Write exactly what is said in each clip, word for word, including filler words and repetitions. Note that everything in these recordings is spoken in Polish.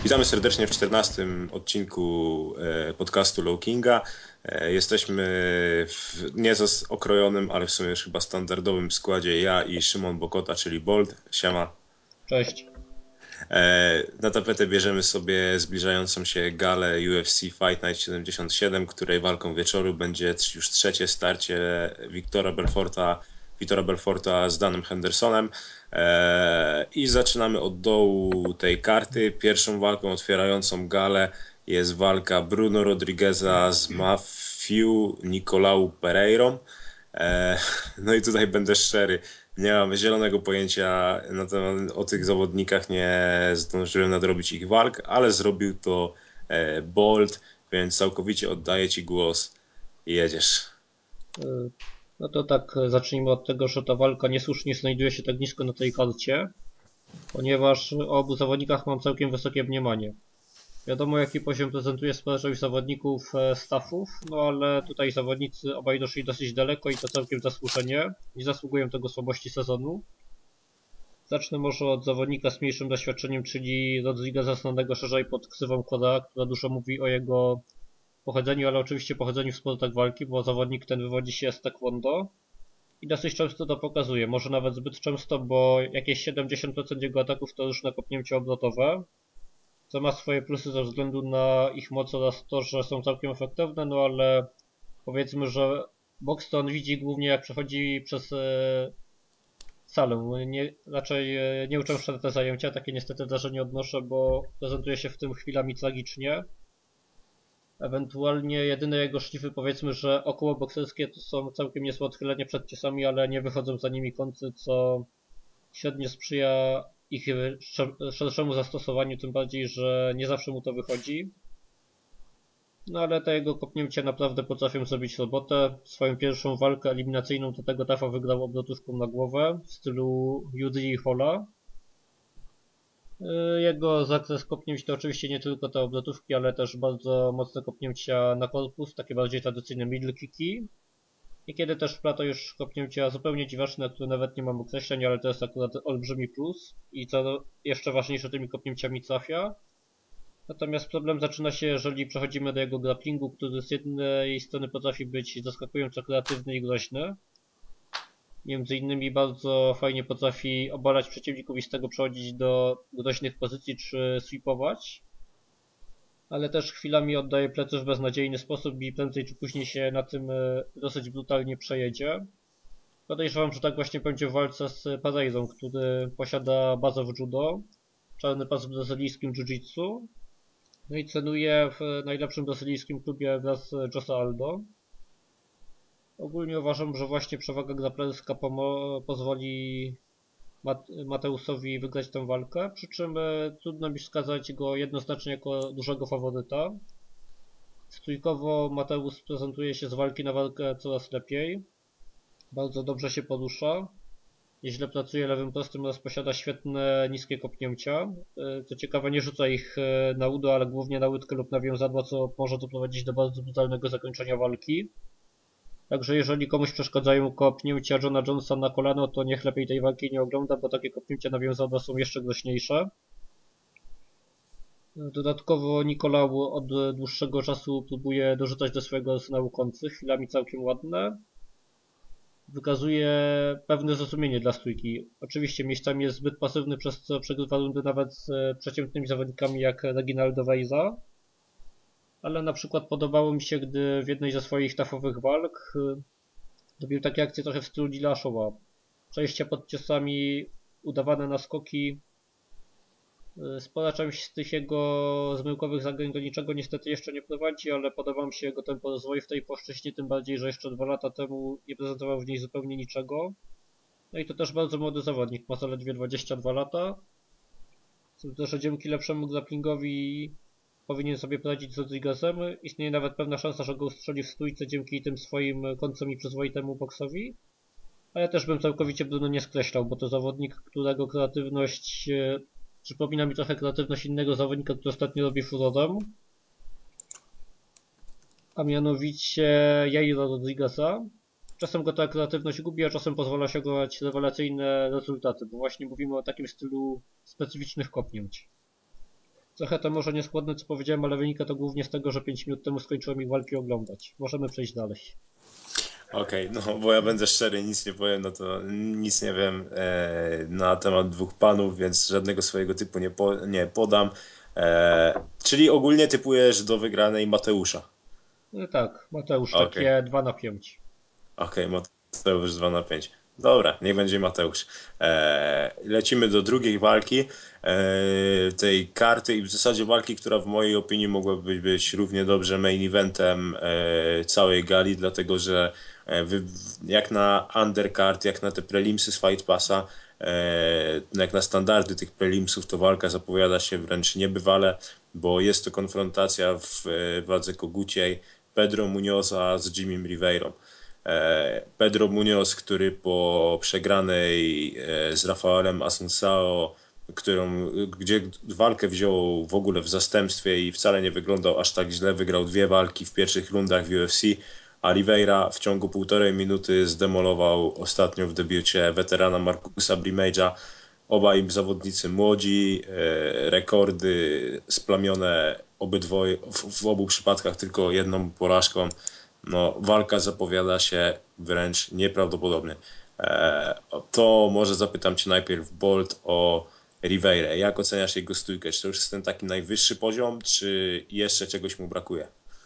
Witamy serdecznie w czternastym odcinku e, podcastu Low Kinga. E, Jesteśmy w nieco okrojonym, ale w sumie już chyba standardowym składzie ja i Szymon Bokota, czyli Bolt. Siema. Cześć. E, Na tapetę bierzemy sobie zbliżającą się galę U F C Fight Night siedemdziesiąt siedem, której walką wieczoru będzie już trzecie starcie Wiktora Belforta, Wiktora Belforta z Danem Hendersonem. E, I zaczynamy od dołu tej karty. Pierwszą walką otwierającą galę jest walka Bruno Rodrigueza z Mafiu Nicolau Pereirą. E, No i tutaj będę szczery, nie mam zielonego pojęcia na temat, o tych zawodnikach, nie zdążyłem nadrobić ich walk, ale zrobił to e, Bolt, więc całkowicie oddaję Ci głos i jedziesz. Y, No to tak, y, zacznijmy od tego, że ta walka niesłusznie znajduje się tak nisko na tej karcie, ponieważ o obu zawodnikach mam całkiem wysokie mniemanie. Wiadomo, jaki poziom prezentuje społeczność zawodników e, staffów, no ale tutaj zawodnicy obaj doszli dosyć daleko i to całkiem zasłużenie. Nie zasługują tego słabości sezonu. Zacznę może od zawodnika z mniejszym doświadczeniem, czyli Rodrigueza, znanego szerzej pod ksywą Koda, która dużo mówi o jego pochodzeniu, ale oczywiście pochodzeniu w sportach walki, bo zawodnik ten wywodzi się z taekwondo i dosyć często to pokazuje. Może nawet zbyt często, bo jakieś siedemdziesiąt procent jego ataków to już na kopnięcie obrotowe, co ma swoje plusy ze względu na ich moc oraz to, że są całkiem efektywne, no ale powiedzmy, że boks to on widzi głównie jak przechodzi przez e, salę. Nie, raczej e, nie uczęszcza na te zajęcia, takie niestety wrażenie odnoszę, bo prezentuje się w tym chwilami tragicznie. Ewentualnie jedyne jego szlify, powiedzmy, że około bokserskie to są całkiem niezłe odchylenia przed ciosami, ale nie wychodzą za nimi kąty, co średnio sprzyja ich szerszemu zastosowaniu, tym bardziej, że nie zawsze mu to wychodzi. No ale te jego kopnięcia naprawdę potrafią zrobić robotę. Swoją pierwszą walkę eliminacyjną do tego tafa wygrał obrotówką na głowę w stylu Judy Hola. Jego zakres kopnięć to oczywiście nie tylko te obrotówki, ale też bardzo mocne kopnięcia na korpus, takie bardziej tradycyjne middle kicki. Niekiedy też wplata już kopnięcia zupełnie dziwaczne, które nawet nie mam określeń, ale to jest akurat olbrzymi plus i co jeszcze ważniejsze, tymi kopnięciami trafia. Natomiast problem zaczyna się, jeżeli przechodzimy do jego grapplingu, który z jednej strony potrafi być zaskakująco kreatywny i groźny. Między innymi bardzo fajnie potrafi obalać przeciwników i z tego przechodzić do groźnych pozycji czy sweepować. Ale też chwilami oddaje plecy w beznadziejny sposób i prędzej czy później się na tym e, dosyć brutalnie przejedzie. Podejrzewam, że tak właśnie będzie w walce z Pereirą, który posiada bazę w judo, czarny pas w brazylijskim jiu-jitsu, no i cenuje w najlepszym brazylijskim klubie wraz z Josa Aldo. Ogólnie uważam, że właśnie przewaga grapplerska pozwoli Mateusowi wygrać tę walkę, przy czym e, trudno mi wskazać go jednoznacznie jako dużego faworyta. Stójkowo Mateusz prezentuje się z walki na walkę coraz lepiej. Bardzo dobrze się porusza. Nieźle pracuje lewym prostym oraz posiada świetne niskie kopnięcia. E, Co ciekawe, nie rzuca ich e, na udo, ale głównie na łydkę lub na więzadła, co może doprowadzić do bardzo brutalnego zakończenia walki. Także jeżeli komuś przeszkadzają kopnięcia Johna Jonesa na kolano, to niech lepiej tej walki nie ogląda, bo takie kopnięcia na więzadła są jeszcze groźniejsze. Dodatkowo Nicolau od dłuższego czasu próbuje dorzucać do swojego arsenału kąty, chwilami całkiem ładne. Wykazuje pewne zrozumienie dla stójki. Oczywiście miejscami jest zbyt pasywny, przez co przegrywa rundy nawet z przeciętnymi zawodnikami jak Reginaldo Veiza. Ale na przykład podobało mi się, gdy w jednej ze swoich tafowych walk robił takie akcje trochę w stylu Dillashawa. Przejścia pod ciosami, udawane naskoki. Spora część z tych jego zmyłkowych zagrań do niczego niestety jeszcze nie prowadzi, ale podoba mi się jego tempo rozwoju w tej płaszczyźnie, tym bardziej, że jeszcze dwa lata temu nie prezentował w niej zupełnie niczego. No i to też bardzo młody zawodnik, ma zaledwie dwadzieścia dwa lata. Sądzę, że dzięki lepszemu grapplingowi powinien sobie poradzić z Rodriguezem. Istnieje nawet pewna szansa, że go ustrzeli w stójce dzięki tym swoim końcom i przyzwoitemu boksowi. Ale też bym całkowicie Bruno nie skreślał, bo to zawodnik, którego kreatywność e, przypomina mi trochę kreatywność innego zawodnika, który ostatnio robi furorem, a mianowicie Jairo Rodrigueza. Czasem go ta kreatywność gubi, a czasem pozwala się osiągać rewelacyjne rezultaty, bo właśnie mówimy o takim stylu specyficznych kopnięć. Trochę to może nieskładne co powiedziałem, ale wynika to głównie z tego, że pięć minut temu skończyłem ich walki oglądać. Możemy przejść dalej. Okej, okay, no bo ja będę szczery, nic nie powiem, no to nic nie wiem e, na temat dwóch panów, więc żadnego swojego typu nie, po, nie podam. E, czyli ogólnie typujesz do wygranej Mateusza. No tak, Mateusz, Okej, okay. takie dwa na pięć. Okej, okay, Mateusz dwa na pięć. Dobra, niech będzie Mateusz. E, lecimy do drugiej walki e, tej karty i w zasadzie walki, która w mojej opinii mogłaby być równie dobrze main eventem e, całej gali, dlatego że e, wy, jak na undercard, jak na te prelimsy z Fight Passa, e, jak na standardy tych prelimsów, to walka zapowiada się wręcz niebywale, bo jest to konfrontacja w e, wadze koguciej Pedro Munioza z Jimmym Riveirą. Pedro Munoz, który po przegranej z Rafaelem Assunção, którą, gdzie walkę wziął w ogóle w zastępstwie i wcale nie wyglądał aż tak źle, wygrał dwie walki w pierwszych rundach w U F C, a Oliveira w ciągu półtorej minuty zdemolował ostatnio w debiucie weterana Marcusa Brimage'a. Obaj zawodnicy młodzi, rekordy splamione obydwoje, w, w obu przypadkach tylko jedną porażką. No, walka zapowiada się wręcz nieprawdopodobnie. Eee, to może zapytam Cię najpierw, Bolt, o Riveirę. Jak oceniasz jego stójkę? Czy to już jest ten taki najwyższy poziom, czy jeszcze czegoś mu brakuje?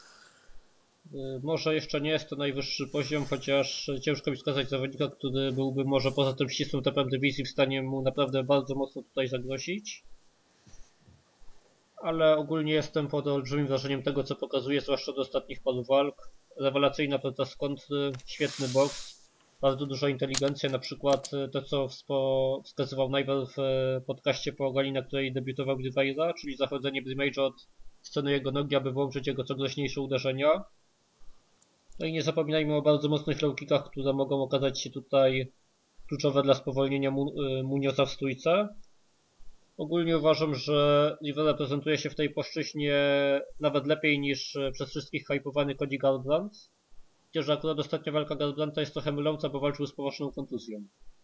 Może jeszcze nie jest to najwyższy poziom, chociaż ciężko mi wskazać zawodnika, który byłby może poza tym ścisłym topem dywizji w stanie mu naprawdę bardzo mocno tutaj zagrozić. Ale ogólnie jestem pod olbrzymim wrażeniem tego, co pokazuje, zwłaszcza do ostatnich paru walk. Rewelacyjna praca z kontry, świetny boks, bardzo duża inteligencja, na przykład to, co wskazywał Najwar w podcaście po gali, na której debiutował Oliveira, czyli zachodzenie Brimage'a od sceny jego nogi, aby włączyć jego co groźniejsze uderzenia. No i nie zapominajmy o bardzo mocnych low kickach, które mogą okazać się tutaj kluczowe dla spowolnienia Munioza w stójce. Ogólnie uważam, że Rivera prezentuje się w tej płaszczyźnie nawet lepiej niż przez wszystkich hypowany Cody Garbrandt. Chociaż akurat ostatnia walka Garbrandta jest trochę myląca, bo walczył z poważną kontuzją.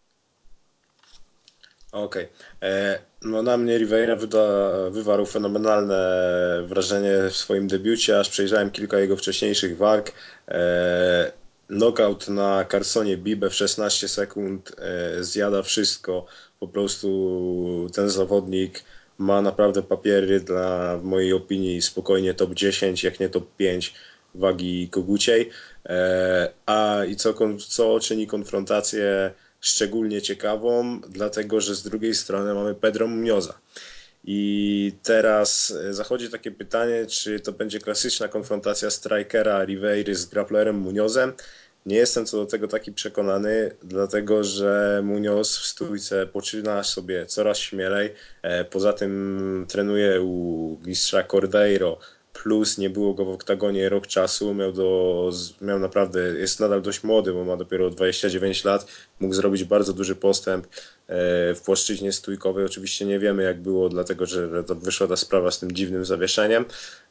Okej. Okay. No na mnie Rivera wyda, wywarł fenomenalne wrażenie w swoim debiucie, aż przejrzałem kilka jego wcześniejszych walk. E, knockout na Carsonie Bibę w szesnaście sekund e, zjada wszystko. Po prostu ten zawodnik ma naprawdę papiery dla, w mojej opinii, spokojnie top dziesięć, jak nie top pięć wagi koguciej. E, a i co, co czyni konfrontację szczególnie ciekawą, dlatego że z drugiej strony mamy Pedro Munioza. I teraz zachodzi takie pytanie, czy to będzie klasyczna konfrontacja strikera Riveiry z grapplerem Muniozem. Nie jestem co do tego taki przekonany, dlatego że Munoz w stójce poczyna sobie coraz śmielej. Poza tym trenuje u mistrza Cordeiro, plus nie było go w oktagonie rok czasu, miał, do, miał naprawdę, jest nadal dość młody, bo ma dopiero dwadzieścia dziewięć lat, mógł zrobić bardzo duży postęp w płaszczyźnie stójkowej. Oczywiście nie wiemy jak było, dlatego że to wyszła ta sprawa z tym dziwnym zawieszeniem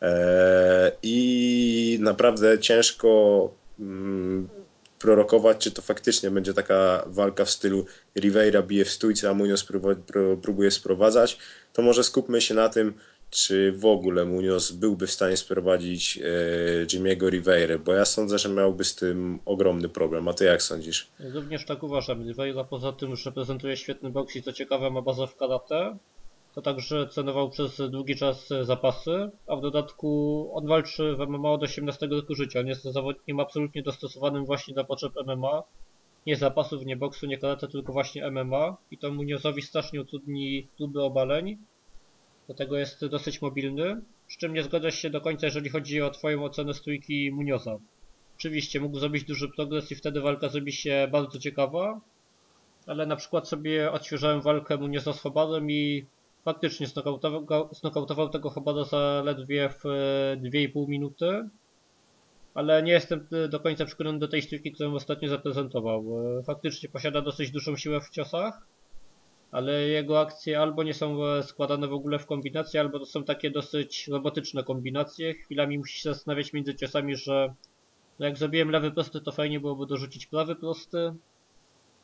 i naprawdę ciężko prorokować, czy to faktycznie będzie taka walka w stylu Rivera bije w stójce, a Munoz próbuje sprowadzać. To może skupmy się na tym, czy w ogóle Munoz byłby w stanie sprowadzić e, Jimmy'ego Riveira, bo ja sądzę, że miałby z tym ogromny problem. A ty jak sądzisz? Również tak uważam. Rivera poza tym, że prezentuje świetny boks i co ciekawe ma bazę w karate, to także cenował przez długi czas zapasy, a w dodatku on walczy w M M A od osiemnastego roku życia. On jest zawodnikiem absolutnie dostosowanym właśnie do potrzeb M M A. Nie zapasów, nie boksu, nie karate, tylko właśnie M M A i to Muniozowi strasznie utrudni próby obaleń. Do tego jest dosyć mobilny, z czym nie zgadzasz się do końca, jeżeli chodzi o twoją ocenę stójki Munioza. Oczywiście mógł zrobić duży progres i wtedy walka zrobi się bardzo ciekawa, ale na przykład sobie odświeżałem walkę Munioza z Hobarem i faktycznie znokautował, znokautował tego Hobara zaledwie w dwie i pół minuty, ale nie jestem do końca przekonany do tej stójki, którą ostatnio zaprezentował. Faktycznie posiada dosyć dużą siłę w ciosach, ale jego akcje albo nie są składane w ogóle w kombinacje, albo to są takie dosyć robotyczne kombinacje. Chwilami musi się zastanawiać między ciosami, że no jak zrobiłem lewy prosty, to fajnie byłoby dorzucić prawy prosty.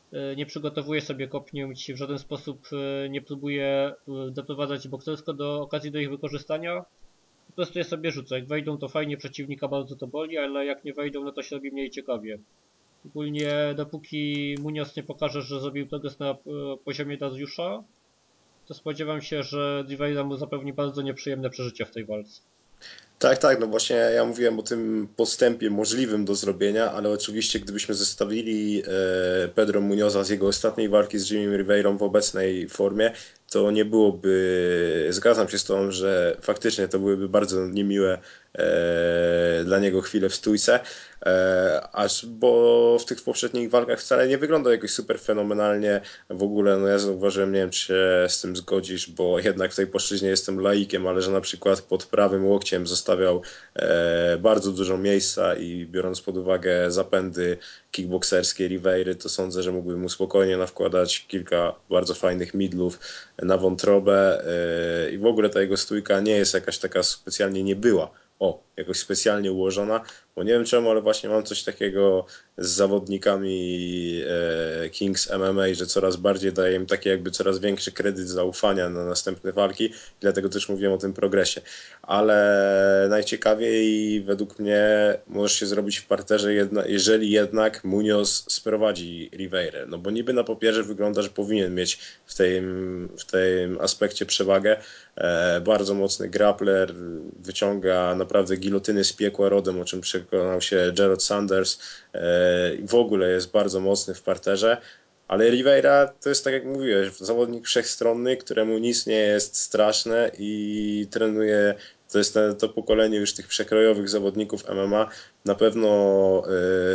e, nie przygotowuje sobie kopnięć, w żaden sposób e, nie próbuje e, doprowadzać boksersko do okazji do ich wykorzystania. Po prostu je sobie rzuca. Jak wejdą, to fajnie, przeciwnika bardzo to boli, ale jak nie wejdą, no to się robi mniej ciekawie. Ogólnie dopóki Munoz nie pokaże, że zrobił progres na e, poziomie Dariusza, to spodziewam się, że Oliveira mu zapewni bardzo nieprzyjemne przeżycia w tej walce. Tak, tak, no właśnie ja mówiłem o tym postępie możliwym do zrobienia, ale oczywiście gdybyśmy zestawili e, Pedro Munioza z jego ostatniej walki z Jimmy Ribeirą w obecnej formie, to nie byłoby, zgadzam się z tą, że faktycznie to byłyby bardzo niemiłe e, dla niego chwile w stójce, e, aż bo w tych poprzednich walkach wcale nie wyglądał jakoś super fenomenalnie. W ogóle, no ja zauważyłem, nie wiem czy się z tym zgodzisz, bo jednak w tej płaszczyźnie jestem laikiem, ale że na przykład pod prawym łokciem zostawiał e, bardzo dużo miejsca i biorąc pod uwagę zapędy kickbokserskie Riveiry, to sądzę, że mógłby mu spokojnie nawkładać kilka bardzo fajnych midlów na wątrobę e, i w ogóle ta jego stójka nie jest jakaś taka specjalnie nie była. O, jakoś specjalnie ułożona, bo nie wiem czemu, ale właśnie mam coś takiego z zawodnikami e, Kings M M A, że coraz bardziej daje im taki jakby coraz większy kredyt zaufania na następne walki, dlatego też mówiłem o tym progresie. Ale najciekawiej według mnie może się zrobić w parterze, jedna, jeżeli jednak Munoz sprowadzi Riveirę, no bo niby na papierze wygląda, że powinien mieć w tym, w tym aspekcie przewagę. E, bardzo mocny grappler, wyciąga naprawdę gilotyny z piekła rodem, o czym przekonał się Gerald Sanders. E, w ogóle jest bardzo mocny w parterze. Ale Rivera to jest tak jak mówiłeś, zawodnik wszechstronny, któremu nic nie jest straszne i trenuje, to jest to, to pokolenie już tych przekrojowych zawodników M M A. Na pewno yy,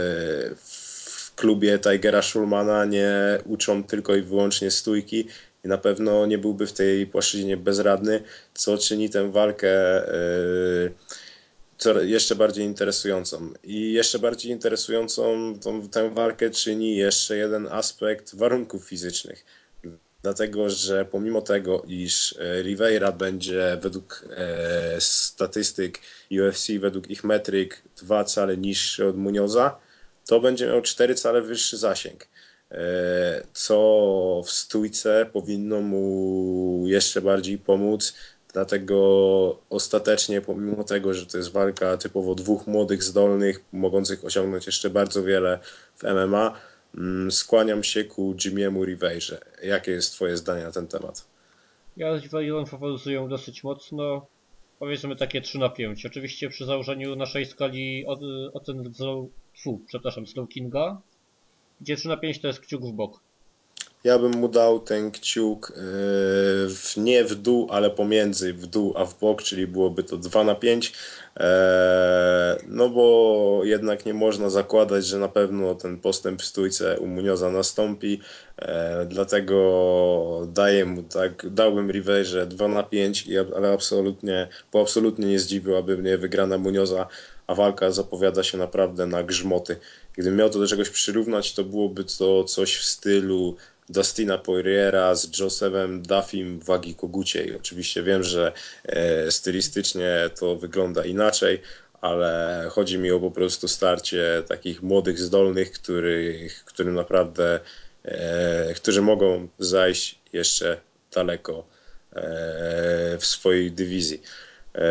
w klubie Tigera Schulmana nie uczą tylko i wyłącznie stójki i na pewno nie byłby w tej płaszczyźnie bezradny, co czyni tę walkę yy, co jeszcze bardziej interesującą. I jeszcze bardziej interesującą tą, tę walkę czyni jeszcze jeden aspekt warunków fizycznych. Dlatego, że pomimo tego, iż Rivera będzie według e, statystyk U F C, według ich metryk dwa cale niższy od Munioza, to będzie miał cztery cale wyższy zasięg. E, co w stójce powinno mu jeszcze bardziej pomóc. Dlatego ostatecznie, pomimo tego, że to jest walka typowo dwóch młodych, zdolnych, mogących osiągnąć jeszcze bardzo wiele w M M A, skłaniam się ku Jimiemu Riveirze. Jakie jest twoje zdanie na ten temat? Ja z Oliveirą faworyzuję dosyć mocno. Powiedzmy takie trzy na pięć. Oczywiście przy założeniu naszej skali od, ocen z, fu, przepraszam, Slow Kinga, gdzie trzy na pięć to jest kciuk w bok. Ja bym mu dał ten kciuk yy, w, nie w dół, ale pomiędzy w dół a w bok, czyli byłoby to dwa na pięć. Eee, no bo jednak nie można zakładać, że na pewno ten postęp w stójce u Munioza nastąpi. Eee, dlatego daję mu tak, dałbym Riveirze dwa na pięć, ale absolutnie, bo absolutnie nie zdziwiłaby mnie wygrana Munioza, a walka zapowiada się naprawdę na grzmoty. Gdybym miał to do czegoś przyrównać, to byłoby to coś w stylu Dustina Poiriera z Josephem Duffym w wagi koguciej. Oczywiście wiem, że e, stylistycznie to wygląda inaczej, ale chodzi mi o po prostu starcie takich młodych, zdolnych, których, którym naprawdę, e, którzy mogą zajść jeszcze daleko e, w swojej dywizji. E,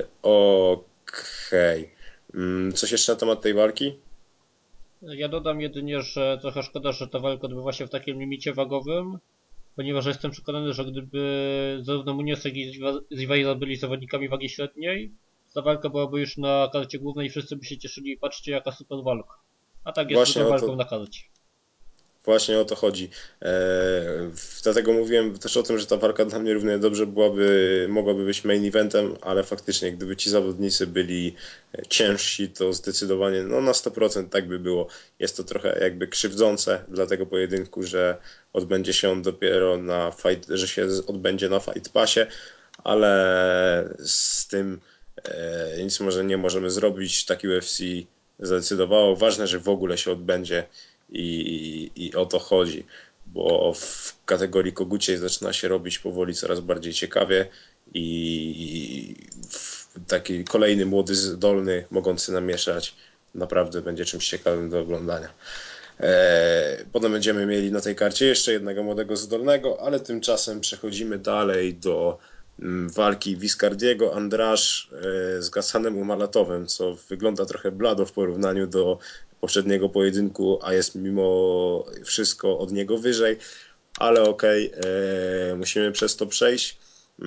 Okej. Okay. Coś jeszcze na temat tej walki? Ja dodam jedynie, że trochę szkoda, że ta walka odbywa się w takim limicie wagowym, ponieważ jestem przekonany, że gdyby zarówno Munoz, jak i Oliveira byli zawodnikami wagi średniej, ta walka byłaby już na karcie głównej i wszyscy by się cieszyli, patrzcie jaka super walka. A tak jest Właśnie zwykłą o walką to, na karcie. Właśnie o to chodzi. Eee, dlatego mówiłem też o tym, że ta walka dla mnie równie dobrze byłaby, mogłaby być main eventem, ale faktycznie gdyby ci zawodnicy byli ciężsi, to zdecydowanie no na sto procent tak by było. Jest to trochę jakby krzywdzące dla tego pojedynku, że odbędzie się on dopiero na fight, że się odbędzie na Fight Passie, ale z tym e, nic może nie możemy zrobić. Tak U F C zdecydowało. Ważne, że w ogóle się odbędzie i, i o to chodzi, bo w kategorii koguciej zaczyna się robić powoli coraz bardziej ciekawie i taki kolejny młody, zdolny, mogący namieszać naprawdę będzie czymś ciekawym do oglądania. E, potem będziemy mieli na tej karcie jeszcze jednego młodego zdolnego, ale tymczasem przechodzimy dalej do mm, walki Viscardiego Andrasz e, z Ghassanem Umalatowem, co wygląda trochę blado w porównaniu do poprzedniego pojedynku, a jest mimo wszystko od niego wyżej, ale okej, okay, musimy przez to przejść.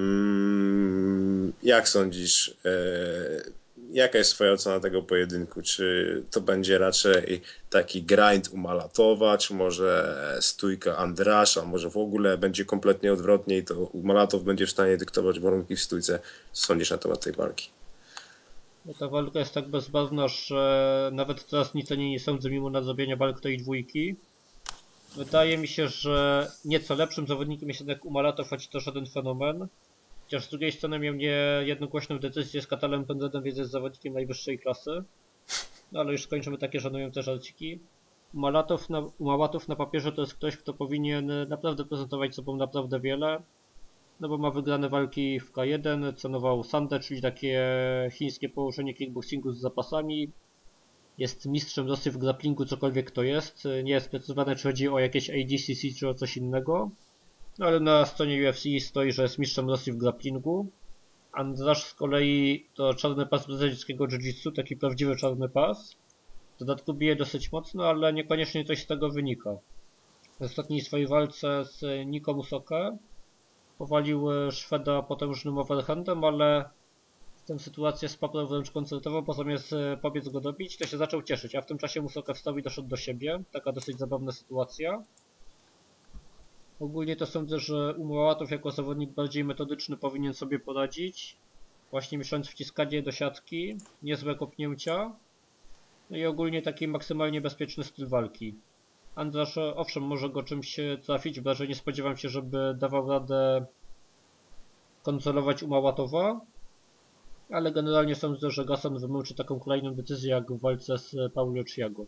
Mm, jak sądzisz, e, jaka jest twoja ocena tego pojedynku? Czy to będzie raczej taki grind u Malatowa, czy może stójka Andrasza, może w ogóle będzie kompletnie odwrotnie i to Malatow będzie w stanie dyktować warunki w stójce? Co sądzisz na temat tej walki? No ta walka jest tak bezbarwna, że nawet teraz nic o niej nie sądzę, mimo nadrobienia walk tej dwójki. Wydaje mi się, że nieco lepszym zawodnikiem jest jednak Umalatow, choć to żaden fenomen. Chociaż z drugiej strony miał nie jednogłośną decyzję z Katalem Pendredem, więc jest zawodnikiem najwyższej klasy. No ale już skończymy takie żenujące żarciki. Umałatow na, Umałatow na papierze to jest ktoś, kto powinien naprawdę prezentować sobą naprawdę wiele. No bo ma wygrane walki w K jeden, cenował Sandę, czyli takie chińskie położenie kickboxingu z zapasami. Jest mistrzem Rosji w grapplingu, cokolwiek to jest. Nie jest precyzowane, czy chodzi o jakieś A D C C, czy o coś innego. No ale na stronie U F C stoi, że jest mistrzem Rosji w grapplingu. Andrasz z kolei to czarny pas brazylijskiego jiu-jitsu, taki prawdziwy czarny pas. W dodatku bije dosyć mocno, ale niekoniecznie coś z tego wynika. W ostatniej swojej walce z Niko Musoke powalił Szweda potężnym overhandem, ale w tę sytuację spaprał wręcz koncertowo, bo zamiast pobiec go dobić, to się zaczął cieszyć, a w tym czasie Musoke wstał i doszedł do siebie. Taka dosyć zabawna sytuacja. Ogólnie to sądzę, że Umołatow jako zawodnik bardziej metodyczny powinien sobie poradzić. Właśnie mieszając wciskanie do siatki, niezłe kopnięcia, no i ogólnie taki maksymalnie bezpieczny styl walki. Andrasz owszem może go czymś trafić, bo że nie spodziewam się, żeby dawał radę kontrolować Umałatowa, ale generalnie sądzę, że Gassan wymyłczy taką kolejną decyzję jak w walce z Paulo Chiago.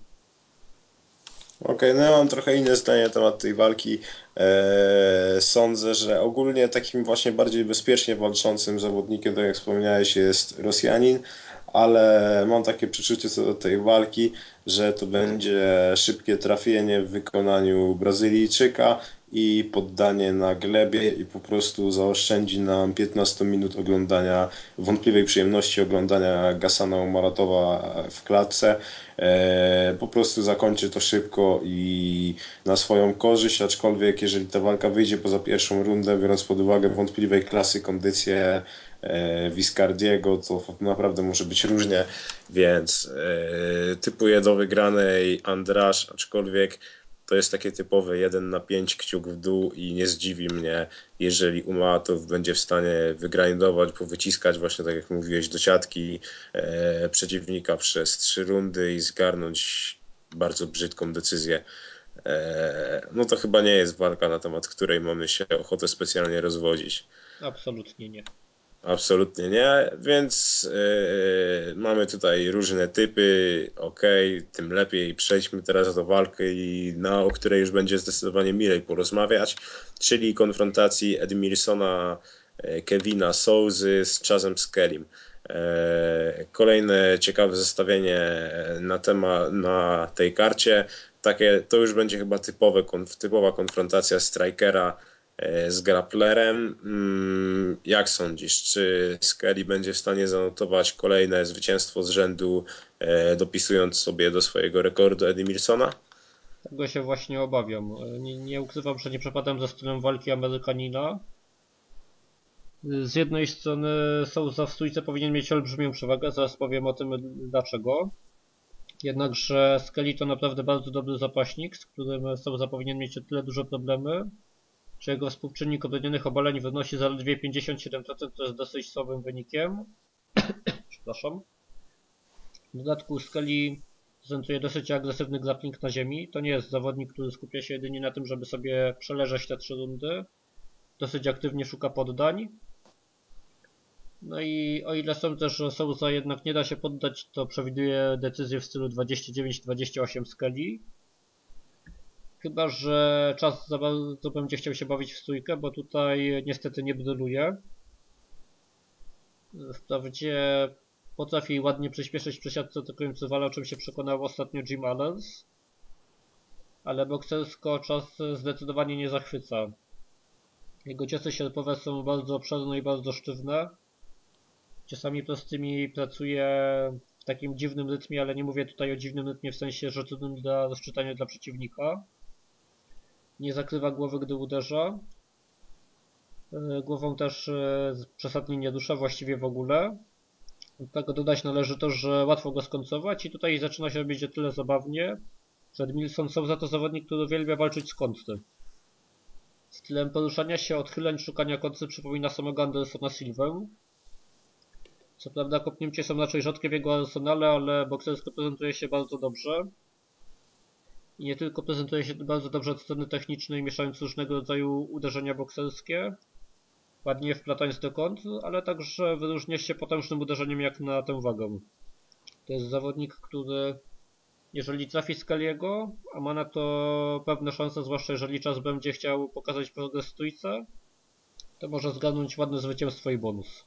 Okej, okay, no ja mam trochę inne zdanie na temat tej walki. Eee, sądzę, że ogólnie takim właśnie bardziej bezpiecznie walczącym zawodnikiem, tak jak wspomniałeś, jest Rosjanin, ale mam takie przeczucie co do tej walki, że to będzie szybkie trafienie w wykonaniu Brazylijczyka i poddanie na glebie i po prostu zaoszczędzi nam piętnaście minut oglądania, wątpliwej przyjemności oglądania Gassana Umalatowa w klatce. E, po prostu zakończy to szybko i na swoją korzyść, aczkolwiek jeżeli ta walka wyjdzie poza pierwszą rundę, biorąc pod uwagę wątpliwej klasy kondycję e, Viscardiego, to naprawdę może być różnie, więc e, typuję do wygranej Andrasz, aczkolwiek to jest takie typowe jeden na pięć kciuk w dół i nie zdziwi mnie, jeżeli Umaatow będzie w stanie wygrindować, powyciskać właśnie tak jak mówiłeś do siatki e, przeciwnika przez trzy rundy i zgarnąć bardzo brzydką decyzję. E, no to chyba nie jest walka, na temat której mamy się ochotę specjalnie rozwodzić. Absolutnie nie. Absolutnie nie, więc yy, mamy tutaj różne typy, okej, okay, tym lepiej przejdźmy teraz do walki, na, o której już będzie zdecydowanie milej porozmawiać, czyli konfrontacji Edmirsona Kevina Souzy z Chazem Skellim. Kolejne ciekawe zestawienie na temat na tej karcie. Takie, to już będzie chyba typowe, typowa konfrontacja strikera z grapplerem. Jak sądzisz, czy Skelly będzie w stanie zanotować kolejne zwycięstwo z rzędu, dopisując sobie do swojego rekordu Eddie Milsona? Tego się właśnie obawiam. Nie, nie ukrywam, że nie przepadam za stylem walki Amerykanina. Z jednej strony Souza w stójce powinien mieć olbrzymią przewagę, zaraz powiem o tym dlaczego. Jednakże Skelly to naprawdę bardzo dobry zapaśnik, z którym Souza powinien mieć o tyle duże problemy, że jego współczynnik obronionych obaleń wynosi zaledwie pięćdziesiąt siedem procent, to jest dosyć słabym wynikiem. Przepraszam. W dodatku Skelly prezentuje dosyć agresywny grappling na ziemi. To nie jest zawodnik, który skupia się jedynie na tym, żeby sobie przeleżeć te trzy rundy. Dosyć aktywnie szuka poddań. No i o ile sądzę, że Souza jednak nie da się poddać, to przewiduje decyzję w stylu dwadzieścia dziewięć dwadzieścia osiem Skelly. Chyba że czas za bardzo będzie chciał się bawić w stójkę, bo tutaj niestety nie bryluje. Wprawdzie potrafi ładnie przyspieszyć przesiadce atakując rywala, o czym się przekonał ostatnio Jim Allers. ale boksersko czas zdecydowanie nie zachwyca. Jego ciosy sierpowe są bardzo obszerne i bardzo sztywne. Ciosami prostymi pracuje w takim dziwnym rytmie, ale nie mówię tutaj o dziwnym rytmie w sensie, że trudnym do rozczytania dla przeciwnika. Nie zakrywa głowy, gdy uderza. Głową też przesadnie nie rusza, właściwie w ogóle. Do tego dodać należy to, że łatwo go skoncować i tutaj zaczyna się robić o tyle zabawnie, że Edmilson są za to zawodnik, który uwielbia walczyć z kontry. Stylem poruszania się, odchyleń, szukania kontry przypomina samego Andersona Silvę. Co prawda kopnięcie są raczej rzadkie w jego arsenale, ale boksersko prezentuje się bardzo dobrze. I nie tylko prezentuje się bardzo dobrze od strony technicznej, mieszając różnego rodzaju uderzenia bokserskie, ładnie wplatając do kontr, ale także wyróżnia się potężnym uderzeniem jak na tę wagę. To jest zawodnik, który jeżeli trafi Scully'ego, a ma na to pewne szanse, zwłaszcza jeżeli czas będzie chciał pokazać progres w stójce, to może zgarnąć ładne zwycięstwo i bonus.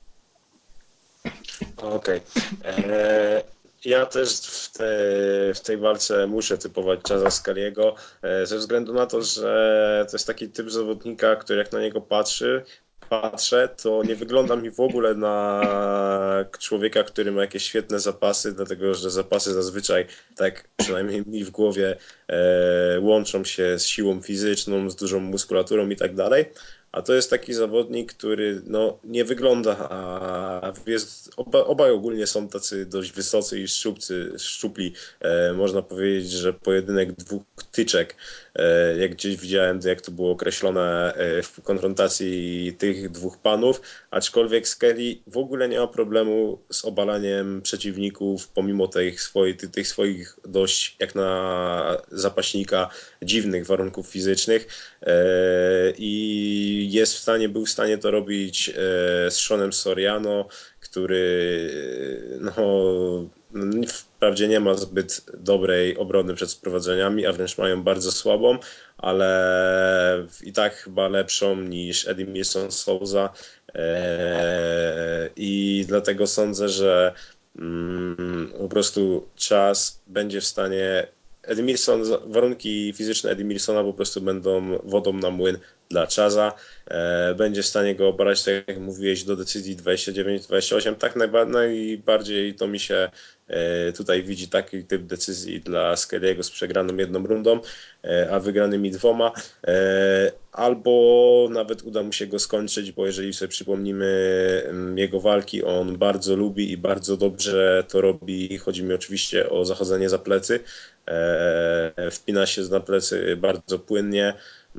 Okej. Okay. Ja też w, te, w tej walce muszę typować Chaza Scully'ego ze względu na to, że to jest taki typ zawodnika, który jak na niego patrzy, patrzę, to nie wygląda mi w ogóle na człowieka, który ma jakieś świetne zapasy, dlatego że zapasy zazwyczaj, tak przynajmniej mi w głowie, e, łączą się z siłą fizyczną, z dużą muskulaturą i tak dalej. A to jest taki zawodnik, który no, nie wygląda, a jest, oba, obaj ogólnie są tacy dość wysocy i szczupcy, szczupli. E, można powiedzieć, że pojedynek dwóch tyczek, e, jak gdzieś widziałem, jak to było określone e, w konfrontacji tych dwóch panów, aczkolwiek Skelly w ogóle nie ma problemu z obalaniem przeciwników, pomimo tych swoich, tych swoich dość, jak na zapaśnika, dziwnych warunków fizycznych. E, I jest w stanie, był w stanie to robić z Seanem Soriano, który no, wprawdzie nie ma zbyt dobrej obrony przed sprowadzeniami, a wręcz mają bardzo słabą, ale i tak chyba lepszą niż Edmilson Souza. I dlatego sądzę, że po prostu czas będzie w stanie. Edmilson, warunki fizyczne Edmilsona po prostu będą wodą na młyn dla Chaza. E, będzie w stanie go obrać, tak jak mówiłeś, do decyzji dwadzieścia dziewięć dwadzieścia osiem. Tak najba- najbardziej to mi się e, tutaj widzi taki typ decyzji dla Skelly'ego z przegraną jedną rundą, e, a wygranymi dwoma. E, albo nawet uda mu się go skończyć, bo jeżeli sobie przypomnimy jego walki, on bardzo lubi i bardzo dobrze to robi. Chodzi mi oczywiście o zachodzenie za plecy. E, wpina się na plecy bardzo płynnie,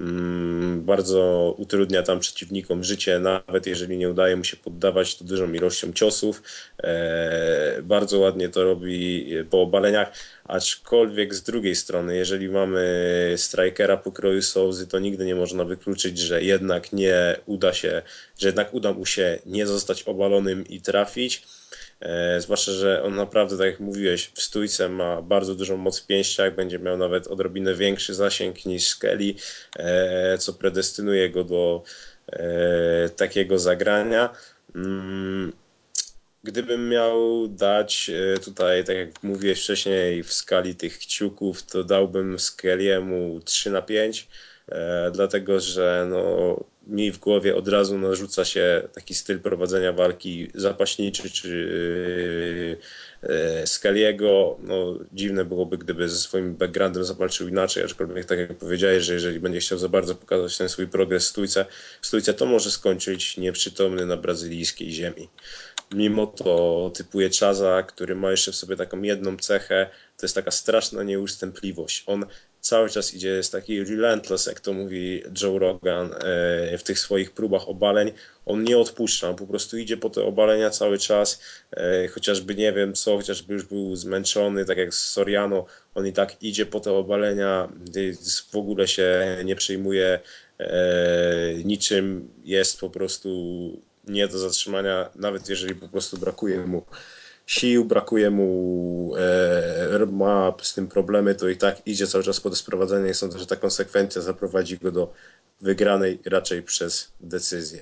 bardzo utrudnia tam przeciwnikom życie, nawet jeżeli nie udaje mu się poddawać to dużą ilością ciosów. E, bardzo ładnie to robi po obaleniach, aczkolwiek z drugiej strony, jeżeli mamy strikera pokroju Souzy, to nigdy nie można wykluczyć, że jednak nie uda się, że jednak uda mu się nie zostać obalonym i trafić. E, zwłaszcza, że on naprawdę, tak jak mówiłeś, w stójce ma bardzo dużą moc w pięściach, będzie miał nawet odrobinę większy zasięg niż Skelly, e, co predestynuje go do e, takiego zagrania. Mm, Gdybym miał dać e, tutaj, tak jak mówiłeś wcześniej, w skali tych kciuków, to dałbym Skelly'emu trzy na pięć, e, dlatego że no, mi w głowie od razu narzuca się taki styl prowadzenia walki zapaśniczy, czy e, Scully'ego. No, dziwne byłoby, gdyby ze swoim backgroundem zawalczył inaczej, aczkolwiek tak jak powiedziałeś, że jeżeli będzie chciał za bardzo pokazać ten swój progres w stójce, w stójce to może skończyć nieprzytomny na brazylijskiej ziemi. Mimo to typuje Chaza, który ma jeszcze w sobie taką jedną cechę, to jest taka straszna nieustępliwość. On cały czas idzie, jest taki relentless, jak to mówi Joe Rogan, w tych swoich próbach obaleń. On nie odpuszcza, on po prostu idzie po te obalenia cały czas, chociażby nie wiem co, chociażby już był zmęczony, tak jak z Soriano, on i tak idzie po te obalenia, w ogóle się nie przejmuje niczym, jest po prostu nie do zatrzymania, nawet jeżeli po prostu brakuje mu sił, brakuje mu, e, ma z tym problemy, to i tak idzie cały czas po to sprowadzenie i sądzę, że ta konsekwencja zaprowadzi go do wygranej raczej przez decyzję.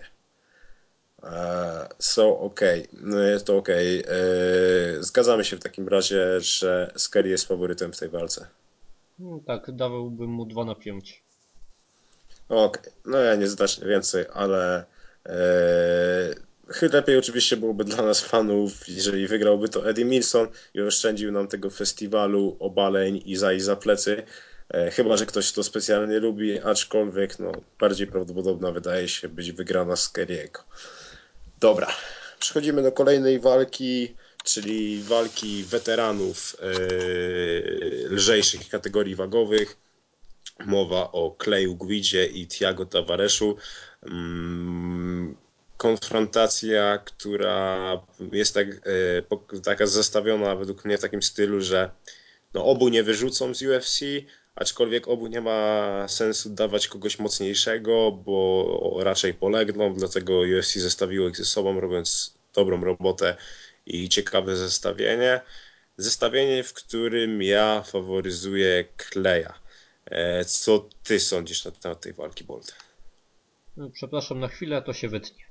E, so, okej, okay. To okej. Okay. Zgadzamy się w takim razie, że Skelly jest faworytem w tej walce. No, tak, dawałbym mu dwa na pięć. Okej, no ja nieznacznie więcej, ale e, chyba lepiej oczywiście byłoby dla nas fanów, jeżeli wygrałby to Eddie Milson i oszczędził nam tego festiwalu obaleń i zajść za plecy. E, chyba, że ktoś to specjalnie lubi, aczkolwiek no, bardziej prawdopodobna wydaje się być wygrana z Kerry'ego. Dobra, przechodzimy do kolejnej walki, czyli walki weteranów e, lżejszych kategorii wagowych. Mowa o Clayu Guidzie i Thiago Tavaresu. Mm, konfrontacja, która jest tak, e, taka zestawiona według mnie w takim stylu, że no obu nie wyrzucą z U F C, aczkolwiek obu nie ma sensu dawać kogoś mocniejszego, bo raczej polegną, dlatego U F C zestawiło ich ze sobą, robiąc dobrą robotę i ciekawe zestawienie. Zestawienie, w którym ja faworyzuję Claya. E, Co ty sądzisz na temat tej walki, Bolt? No, przepraszam na chwilę, to się wytnie.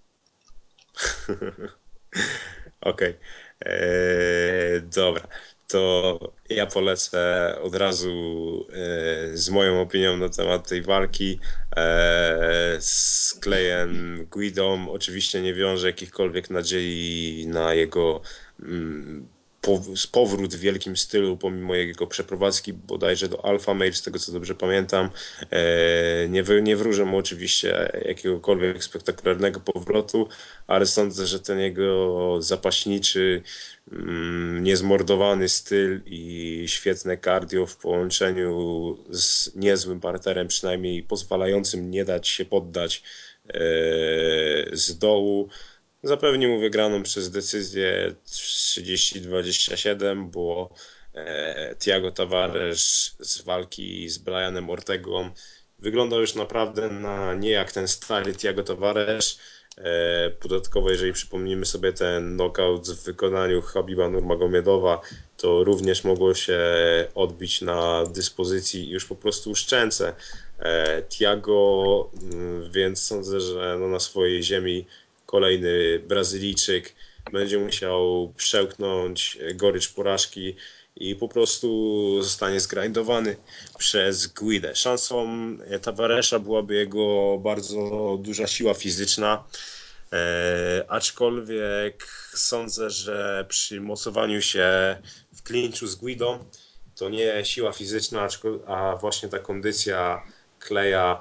Okej. Eee, Dobra. To ja polecę od razu e, z moją opinią na temat tej walki. E, z Clayem Guidą oczywiście nie wiążę jakichkolwiek nadziei na jego mm, pow- powrót w wielkim stylu, pomimo jego przeprowadzki bodajże do Alpha Male, z tego co dobrze pamiętam. E, Nie, wy- nie wróżę mu oczywiście jakiegokolwiek spektakularnego powrotu, ale sądzę, że ten jego zapaśniczy, mm, niezmordowany styl i świetne cardio w połączeniu z niezłym parterem, przynajmniej pozwalającym nie dać się poddać e, z dołu, zapewni mu wygraną przez decyzję trzydzieści dwadzieścia siedem, bo e, Thiago Tavares z walki z Brianem Ortegą wyglądał już naprawdę na nie jak ten stary Thiago Tavares. E, Dodatkowo, jeżeli przypomnimy sobie ten knockout w wykonaniu Habiba Nurmagomiedowa, to również mogło się odbić na dyspozycji już po prostu szczęce e, Thiago, mm, więc sądzę, że no na swojej ziemi kolejny Brazylijczyk będzie musiał przełknąć gorycz porażki i po prostu zostanie zgrindowany przez Guidę. Szansą Tavaresa byłaby jego bardzo duża siła fizyczna, e, aczkolwiek sądzę, że przy mocowaniu się w klinczu z Guidą to nie siła fizyczna, a właśnie ta kondycja Kleja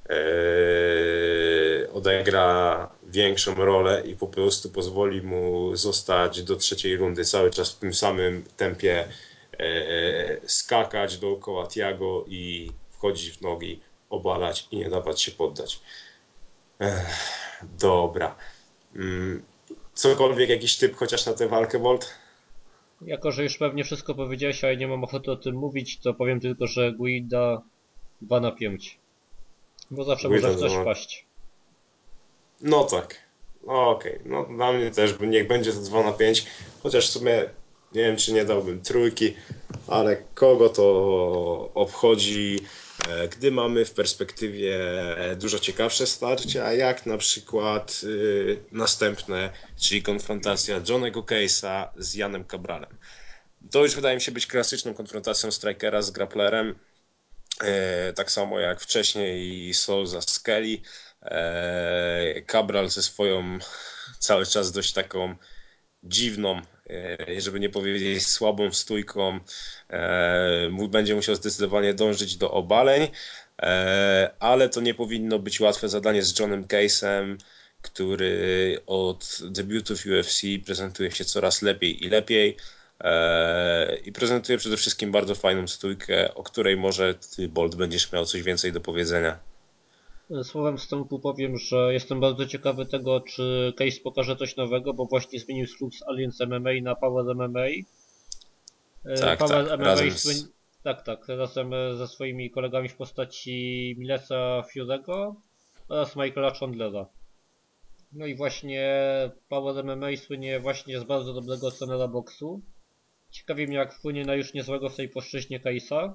e, odegra większą rolę i po prostu pozwoli mu zostać do trzeciej rundy cały czas w tym samym tempie, e, skakać dookoła Thiago i wchodzić w nogi, obalać i nie dawać się poddać. Ech, dobra. Mm, Cokolwiek, jakiś typ chociaż na tę walkę, Bolt? Jako, że już pewnie wszystko powiedziałeś, a ja nie mam ochoty o tym mówić, to powiem tylko, że Guida dwa na pięć. Bo zawsze może w Guida, coś no, wpaść. no tak. No okej, okay. No dla mnie też, bo niech będzie to dwa na pięć, chociaż w sumie nie wiem, czy nie dałbym trójki, ale kogo to obchodzi, e, gdy mamy w perspektywie dużo ciekawsze starcia, jak na przykład y, następne, czyli konfrontacja Johnego Case'a z Janem Cabralem. To już wydaje mi się być klasyczną konfrontacją strikera z grapplerem, e, tak samo jak wcześniej Souza z Kelly. E, Cabral ze swoją cały czas dość taką dziwną, e, żeby nie powiedzieć słabą stójką, e, będzie musiał zdecydowanie dążyć do obaleń, e, ale to nie powinno być łatwe zadanie z Johnem Case'em, który od debiutów U F C prezentuje się coraz lepiej i lepiej e, i prezentuje przede wszystkim bardzo fajną stójkę, o której może ty, Bolt, będziesz miał coś więcej do powiedzenia. Słowem wstępu powiem, że jestem bardzo ciekawy tego, czy Case pokaże coś nowego, bo właśnie zmienił skrót z Alliance M M A na Power M M A. Tak, Power tak, M M A razem słyń... z... Tak, tak, razem ze swoimi kolegami w postaci Millesa Fury'ego oraz Michaela Chandlera. No i właśnie Power M M A słynie właśnie z bardzo dobrego trenera boksu. Ciekawi mnie, jak wpłynie na już niezłego w tej płaszczyźnie Case'a.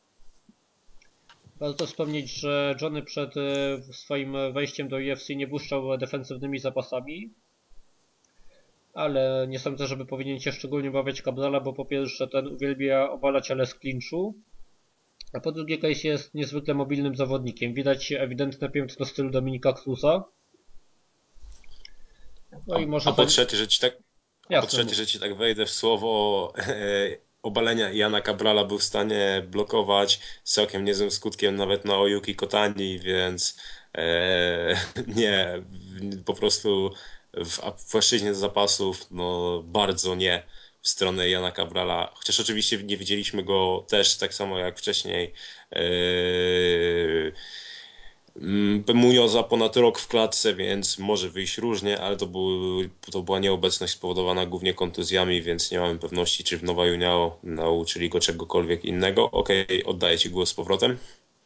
Warto wspomnieć, że Johnny przed swoim wejściem do U F C nie błyszczał defensywnymi zapasami, ale nie sądzę, żeby powinien się szczególnie obawiać Cabrala, bo po pierwsze ten uwielbia obalać, ale z clinchu, A po drugie, Case jest niezwykle mobilnym zawodnikiem. Widać ewidentne piętno stylu Dominika Cruza. No A, i może a po za... trzecie, że ci tak, a po Jasne trzecie, mów. że ci tak wejdę w słowo, e, obalenia Jana Cabrala był w stanie blokować z całkiem niezłym skutkiem nawet na Oyuki Kotani, więc e, nie, po prostu w, a w płaszczyźnie zapasów, no bardzo nie w stronę Jana Cabrala, chociaż oczywiście nie widzieliśmy go też tak samo jak wcześniej e, Mm, Muñoza ponad rok w klatce, więc może wyjść różnie, ale to, był, to była nieobecność spowodowana głównie kontuzjami, więc nie mamy pewności, czy w Nowa Juniao nauczyli go czegokolwiek innego. Okej, oddaję Ci głos z powrotem.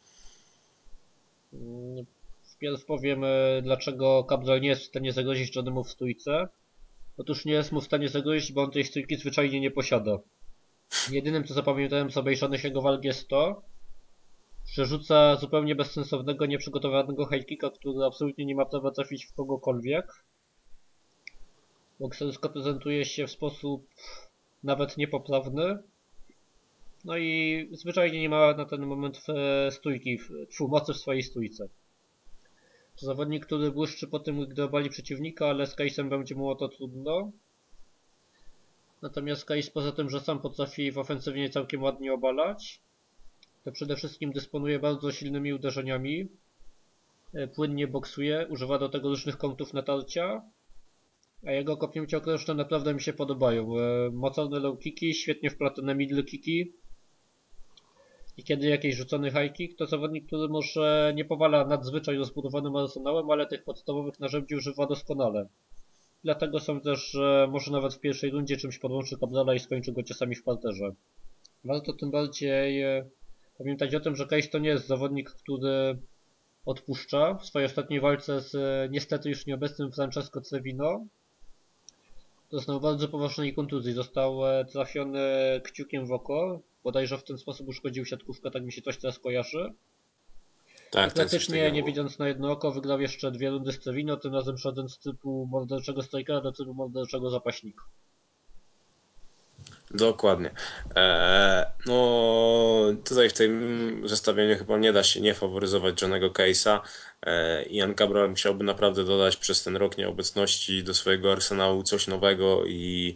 Mm, Wpierw powiem, e, dlaczego Cabral nie jest w stanie zagrozić Johnemu w stójce. Otóż nie jest mu w stanie zagrozić, bo on tej stójki zwyczajnie nie posiada. Jedynym, co zapamiętałem z obejrzanych jego walk, jest to, że rzuca zupełnie bezsensownego, nieprzygotowanego high kicka, który absolutnie nie ma prawa trafić w kogokolwiek. Boksersko prezentuje się w sposób nawet niepoprawny. No i zwyczajnie nie ma na ten moment e, stójki, tfu, mocy w swojej stójce. To zawodnik, który błyszczy po tym, gdy obali przeciwnika, ale z Case'em będzie mu o to trudno. Natomiast Case poza tym, że sam potrafi w ofensywnie całkiem ładnie obalać, to przede wszystkim dysponuje bardzo silnymi uderzeniami, e, płynnie boksuje, używa do tego różnych kątów natarcia, a jego kopnięcia okrężne naprawdę mi się podobają. E, Mocarne low kicki, świetnie wplatane middle kicki i kiedy jakiś rzucony high kick, to zawodnik, który może nie powala nadzwyczaj rozbudowanym arsenałem, ale tych podstawowych narzędzi używa doskonale. Dlatego sądzę, że może nawet w pierwszej rundzie czymś podłączy Cabrala i skończy go ciosami w parterze. Warto tym bardziej e, pamiętać o tym, że Case to nie jest zawodnik, który odpuszcza. W swojej ostatniej walce z e, niestety już nieobecnym Francesco Trevino doznał bardzo poważnej kontuzji. Został e, trafiony kciukiem w oko. Bodajże w ten sposób uszkodził siatkówkę, tak mi się coś teraz kojarzy. I Tak, tak, coś klasycznie, takiego nie było. widząc na jedno oko, wygrał jeszcze dwie rundy z Trevino, tym razem szedłem z typu morderczego strikera do typu morderczego zapaśnika. Dokładnie. Eee, no tutaj w tym zestawieniu chyba nie da się nie faworyzować Johnego Case'a. Eee, Ian Cabral musiałby naprawdę dodać przez ten rok nieobecności do swojego arsenału coś nowego i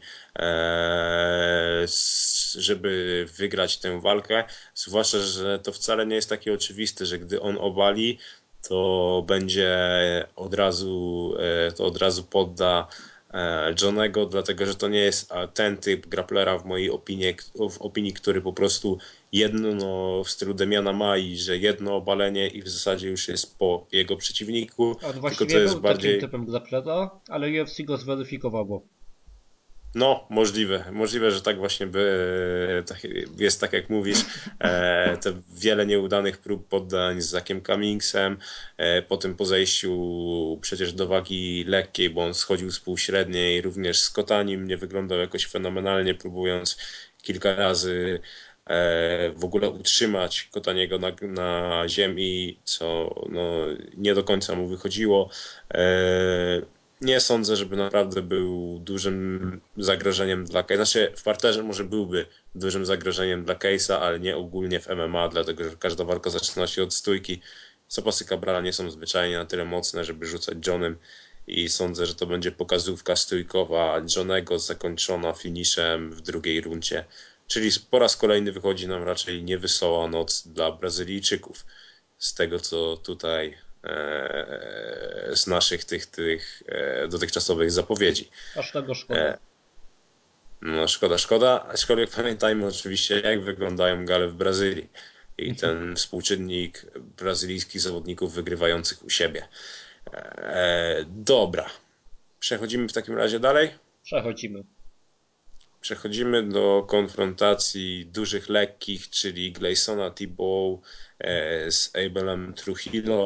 eee, s- żeby wygrać tę walkę. Zwłaszcza, że to wcale nie jest takie oczywiste, że gdy on obali, to będzie od razu, e, to od razu podda e, Johnego, dlatego że to nie jest e, ten typ grapplera w mojej opinii, w opinii, który po prostu jedno no, w stylu Demiana ma i że jedno obalenie i w zasadzie już jest po jego przeciwniku, On tylko to właściwie jest był takim bardziej. typem grapplera, ale U F C go zweryfikowało. No, możliwe, możliwe, że tak właśnie by, tak, jest tak jak mówisz, e, te wiele nieudanych prób poddań z Zakiem Cummingsem, e, potem po zejściu przecież do wagi lekkiej, bo on schodził z półśredniej, również z Kotanim nie wyglądał jakoś fenomenalnie, próbując kilka razy e, w ogóle utrzymać Kotaniego na, na ziemi, co no, nie do końca mu wychodziło. E, nie sądzę, żeby naprawdę był dużym zagrożeniem dla Case'a. Znaczy w parterze może byłby dużym zagrożeniem dla Case'a, ale nie ogólnie w M M A, dlatego że każda walka zaczyna się od stójki. Zapasy Cabrala nie są zwyczajnie na tyle mocne, żeby rzucać Johnem i sądzę, że to będzie pokazówka stójkowa Johnego zakończona finiszem w drugiej rundzie. Czyli po raz kolejny wychodzi nam raczej niewesoła noc dla Brazylijczyków. Z tego co tutaj e, z naszych tych, tych e, dotychczasowych zapowiedzi. Aż tego szkoda. E, no szkoda, szkoda, aczkolwiek pamiętajmy oczywiście jak wyglądają gale w Brazylii i ten współczynnik brazylijskich zawodników wygrywających u siebie. E, dobra, przechodzimy w takim razie dalej. Przechodzimy. Przechodzimy do konfrontacji dużych lekkich, czyli Glaysona Tibau e, z Abelem Trujillo.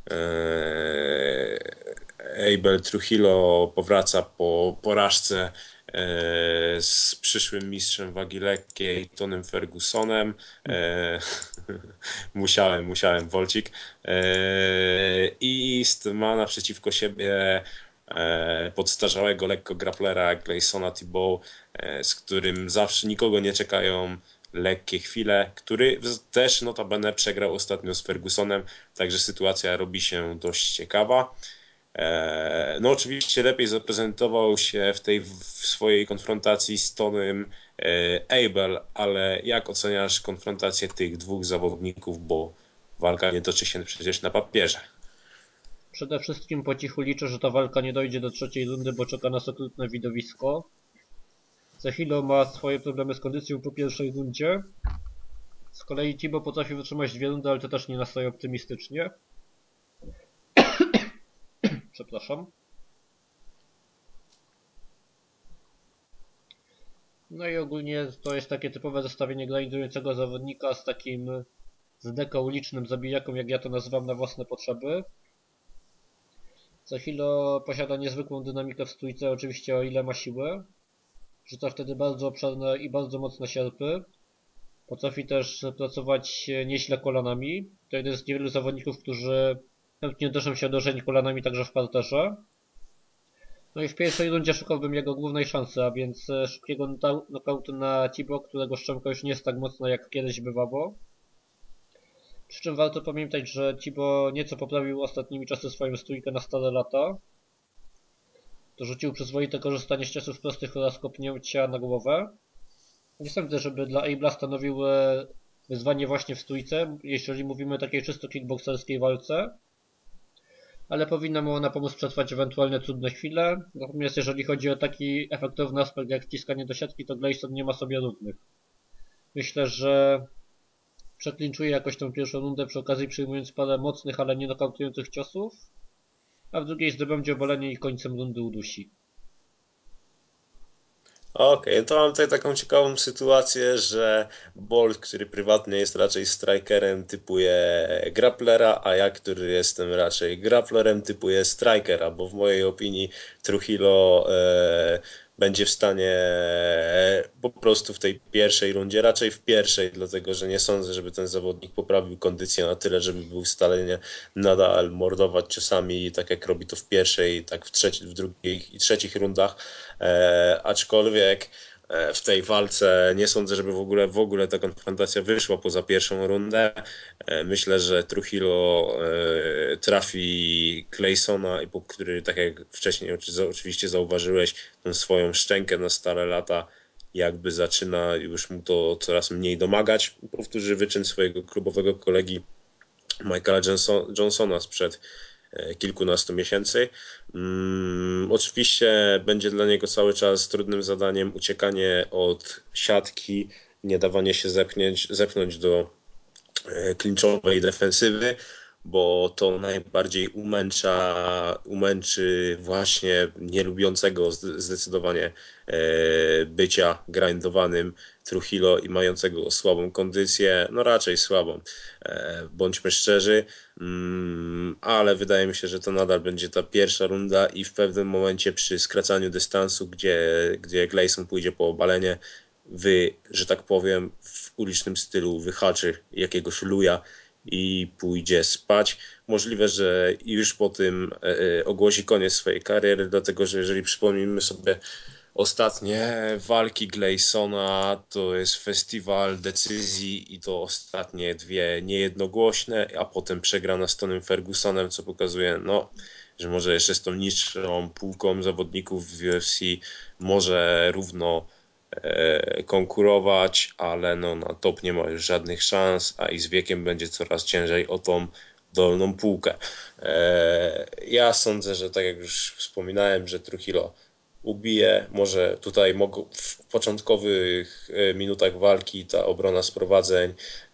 E, Abel Trujillo powraca po porażce e, z przyszłym mistrzem wagi lekkiej Tonym Fergusonem. E, musiałem, musiałem, Wolcik. E, I ma naprzeciwko siebie e, podstarzałego lekko grapplera Glaysona Tibau, e, z którym zawsze nikogo nie czekają lekkie chwile, który też notabene przegrał ostatnio z Fergusonem, także sytuacja robi się dość ciekawa. No oczywiście lepiej zaprezentował się w tej w swojej konfrontacji z Tonym Abel, ale jak oceniasz konfrontację tych dwóch zawodników, bo walka nie toczy się przecież na papierze? Przede wszystkim po cichu liczę, że ta walka nie dojdzie do trzeciej rundy, bo czeka nas okrutne widowisko. Cehilo ma swoje problemy z kondycją po pierwszej rundzie. Z kolei Tibo potrafi wytrzymać dwie rundy, ale to też nie nastaje optymistycznie. Przepraszam. No i ogólnie to jest takie typowe zestawienie grindującego zawodnika z takim z deka ulicznym zabijaką, jak ja to nazywam, na własne potrzeby. Cehilo posiada niezwykłą dynamikę w stójce, oczywiście o ile ma siłę. Rzuca wtedy bardzo obszerne i bardzo mocne sierpy. Potrafi też pracować nieźle kolanami. To jeden z niewielu zawodników, którzy chętnie uderzą się do żeni kolanami także w parterze. No i w pierwszej rundzie szukałbym jego głównej szansy, a więc szybkiego knockoutu na Tibo, którego szczęka już nie jest tak mocna jak kiedyś bywało. Przy czym warto pamiętać, że Tibo nieco poprawił ostatnimi czasy swoją stójkę na stare lata. Dorzucił przyzwoite korzystanie z ciosów prostych oraz kopnięcia na głowę. Nie sądzę, żeby dla Abla stanowił wyzwanie właśnie w stójce, jeżeli mówimy o takiej czysto kickbokserskiej walce. Ale powinna mu ona pomóc przetrwać ewentualne trudne chwile. Natomiast jeżeli chodzi o taki efektowny aspekt jak wciskanie do siatki, to Gleison nie ma sobie równych. Myślę, że przeklinczuje jakoś tą pierwszą rundę, przy okazji przyjmując parę mocnych, ale nie nokautujących ciosów, a w drugiej zdobędzie obalenie i końcem rundy udusi. Okej, okay, to mam tutaj taką ciekawą sytuację, że Bolt, który prywatnie jest raczej strikerem, typuje grapplera, a ja, który jestem raczej grapplerem, typuję strikera, bo w mojej opinii Trujillo e, będzie w stanie e, po prostu w tej pierwszej rundzie, raczej w pierwszej, dlatego że nie sądzę, żeby ten zawodnik poprawił kondycję na tyle, żeby był w stanie nadal mordować ciosami, tak jak robi to w pierwszej, tak w, trzeci, w drugiej i trzecich rundach. E, aczkolwiek e, w tej walce nie sądzę, żeby w ogóle, w ogóle ta konfrontacja wyszła poza pierwszą rundę. E, myślę, że Trujillo e, trafi Claysona, który, tak jak wcześniej oczywiście zauważyłeś, tą swoją szczękę na stare lata jakby zaczyna już mu to coraz mniej domagać. Powtórzy wyczyn swojego klubowego kolegi Michaela Johnsona sprzed kilkunastu miesięcy. Hmm, oczywiście będzie dla niego cały czas trudnym zadaniem uciekanie od siatki, nie dawanie się zepchnięć, zepchnąć do klinczowej defensywy, bo to najbardziej umęcza, umęczy właśnie nielubiącego zdecydowanie bycia grindowanym Trujillo i mającego słabą kondycję, no raczej słabą, bądźmy szczerzy, ale wydaje mi się, że to nadal będzie ta pierwsza runda i w pewnym momencie przy skracaniu dystansu, gdzie, gdzie Gleison pójdzie po obalenie, wy, że tak powiem, w ulicznym stylu wyhaczy jakiegoś luja i pójdzie spać. Możliwe, że już po tym ogłosi koniec swojej kariery, dlatego że jeżeli przypomnimy sobie ostatnie walki Gleisona, to jest festiwal decyzji i to ostatnie dwie niejednogłośne, a potem przegrana z Tonym Fergusonem, co pokazuje, no, że może jeszcze z tą niższą półką zawodników w U F C może równo konkurować, ale no na top nie ma już żadnych szans, a i z wiekiem będzie coraz ciężej o tą dolną półkę. Ja sądzę, że tak jak już wspominałem, że Trujillo ubije, może tutaj mogą w początkowych minutach walki ta obrona sprowadzeń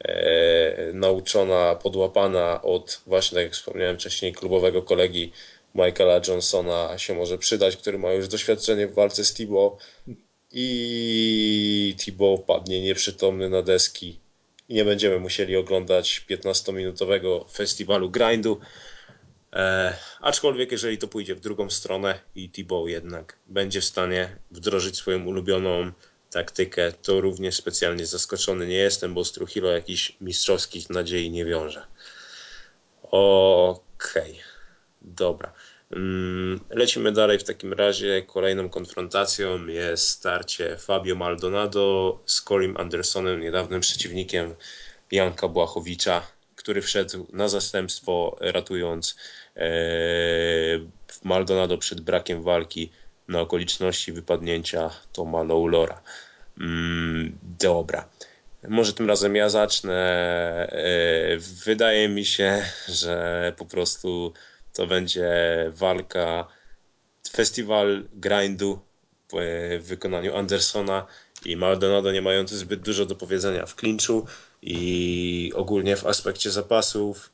nauczona, podłapana od właśnie, tak jak wspomniałem wcześniej, klubowego kolegi Michaela Johnsona się może przydać, który ma już doświadczenie w walce z Tibo, i Tibo padnie nieprzytomny na deski i nie będziemy musieli oglądać piętnastominutowego festiwalu grindu. E, aczkolwiek jeżeli to pójdzie w drugą stronę i Tibo jednak będzie w stanie wdrożyć swoją ulubioną taktykę, to również specjalnie zaskoczony nie jestem, bo z Trujillo jakichś mistrzowskich nadziei nie wiąże. Okej, okay. Dobra. Lecimy dalej w takim razie. Kolejną konfrontacją jest starcie Fabio Maldonado z Coreyem Andersonem, niedawnym przeciwnikiem Janka Błachowicza, który wszedł na zastępstwo, ratując Maldonado przed brakiem walki na okoliczności wypadnięcia Toma Lawlora. Dobra. Może tym razem ja zacznę. Wydaje mi się, że po prostu to będzie walka, festiwal grindu w wykonaniu Andersona i Maldonado, nie mający zbyt dużo do powiedzenia w klinczu i ogólnie w aspekcie zapasów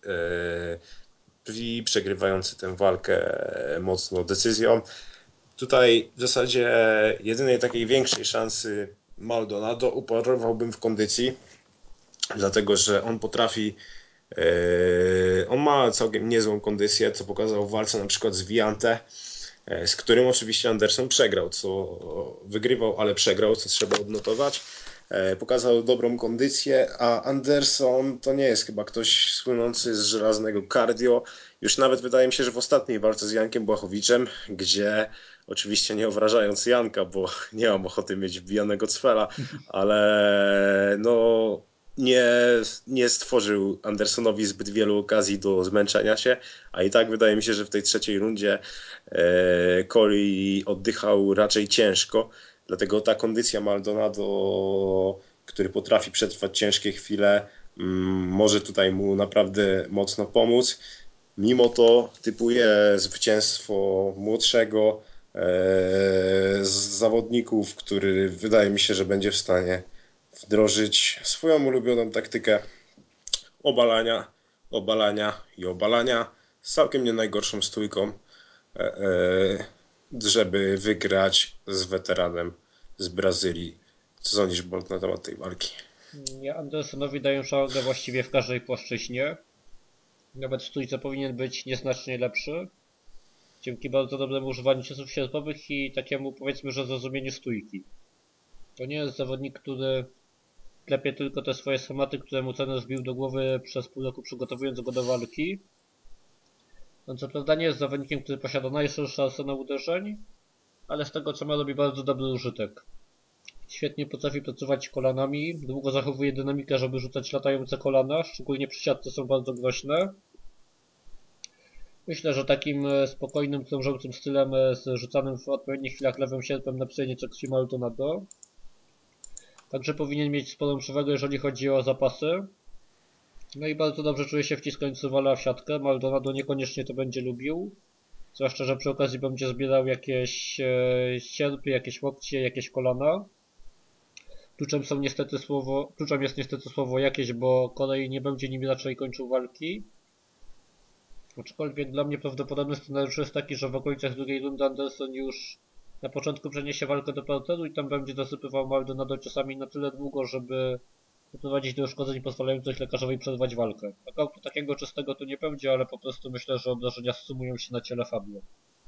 i przegrywający tę walkę mocno decyzją. Tutaj w zasadzie jedynej takiej większej szansy Maldonado uparowałbym w kondycji, dlatego że on potrafi, yy, on ma całkiem niezłą kondycję, co pokazał w walce na przykład z Villante, yy, z którym oczywiście Anderson przegrał, co wygrywał, ale przegrał, co trzeba odnotować. Yy, pokazał dobrą kondycję, a Anderson to nie jest chyba ktoś słynący z żelaznego cardio. Już nawet wydaje mi się, że w ostatniej walce z Jankiem Błachowiczem, gdzie oczywiście nie obrażając Janka, bo nie mam ochoty mieć wbijanego cwela, ale no nie, nie stworzył Andersonowi zbyt wielu okazji do zmęczenia się, a i tak wydaje mi się, że w tej trzeciej rundzie e, Corey oddychał raczej ciężko, dlatego ta kondycja Maldonado, który potrafi przetrwać ciężkie chwile, mm, może tutaj mu naprawdę mocno pomóc. Mimo to typuję zwycięstwo młodszego z zawodników, który wydaje mi się, że będzie w stanie wdrożyć swoją ulubioną taktykę obalania, obalania i obalania z całkiem nie najgorszą stójką, żeby wygrać z weteranem z Brazylii. Co sądzisz, Bolt, na temat tej walki? Ja Andersonowi daję szansę właściwie w każdej płaszczyźnie. Nawet w stójce powinien być nieznacznie lepszy. Dzięki bardzo dobremu używaniu ciosów sierpowych i takiemu, powiedzmy, że zrozumieniu stójki. To nie jest zawodnik, który klepie tylko te swoje schematy, które mu trener wbił do głowy przez pół roku, przygotowując go do walki. On co prawda nie jest zawodnikiem, który posiada najszerszy arsenał uderzeń, ale z tego co ma robi bardzo dobry użytek. Świetnie potrafi pracować kolanami, długo zachowuje dynamikę, żeby rzucać latające kolana, szczególnie przy siatce są bardzo groźne. Myślę, że takim spokojnym, krążącym stylem z rzucanym w odpowiednich chwilach lewym sierpem napisuje nieco krwi Maldonado. Także powinien mieć sporą przewagę, jeżeli chodzi o zapasy. No i bardzo dobrze czuje się wciskając rywala w siatkę. Maldonado niekoniecznie to będzie lubił. Zwłaszcza, że przy okazji będzie zbierał jakieś e, sierpy, jakieś łokcie, jakieś kolana. Kluczem są niestety słowo, kluczem jest niestety słowo jakieś, bo kolej nie będzie nim raczej kończył walki. Aczkolwiek dla mnie prawdopodobny scenariusz jest taki, że w okolicach drugiej rundy Anderson już na początku przeniesie walkę do parteru i tam będzie dosypywał Maldonado ciosami na tyle długo, żeby doprowadzić do uszkodzeń pozwalających lekarzowi przerwać walkę. Knockoutu takiego czystego tu nie będzie, ale po prostu myślę, że obrażenia sumują się na ciele Fabio.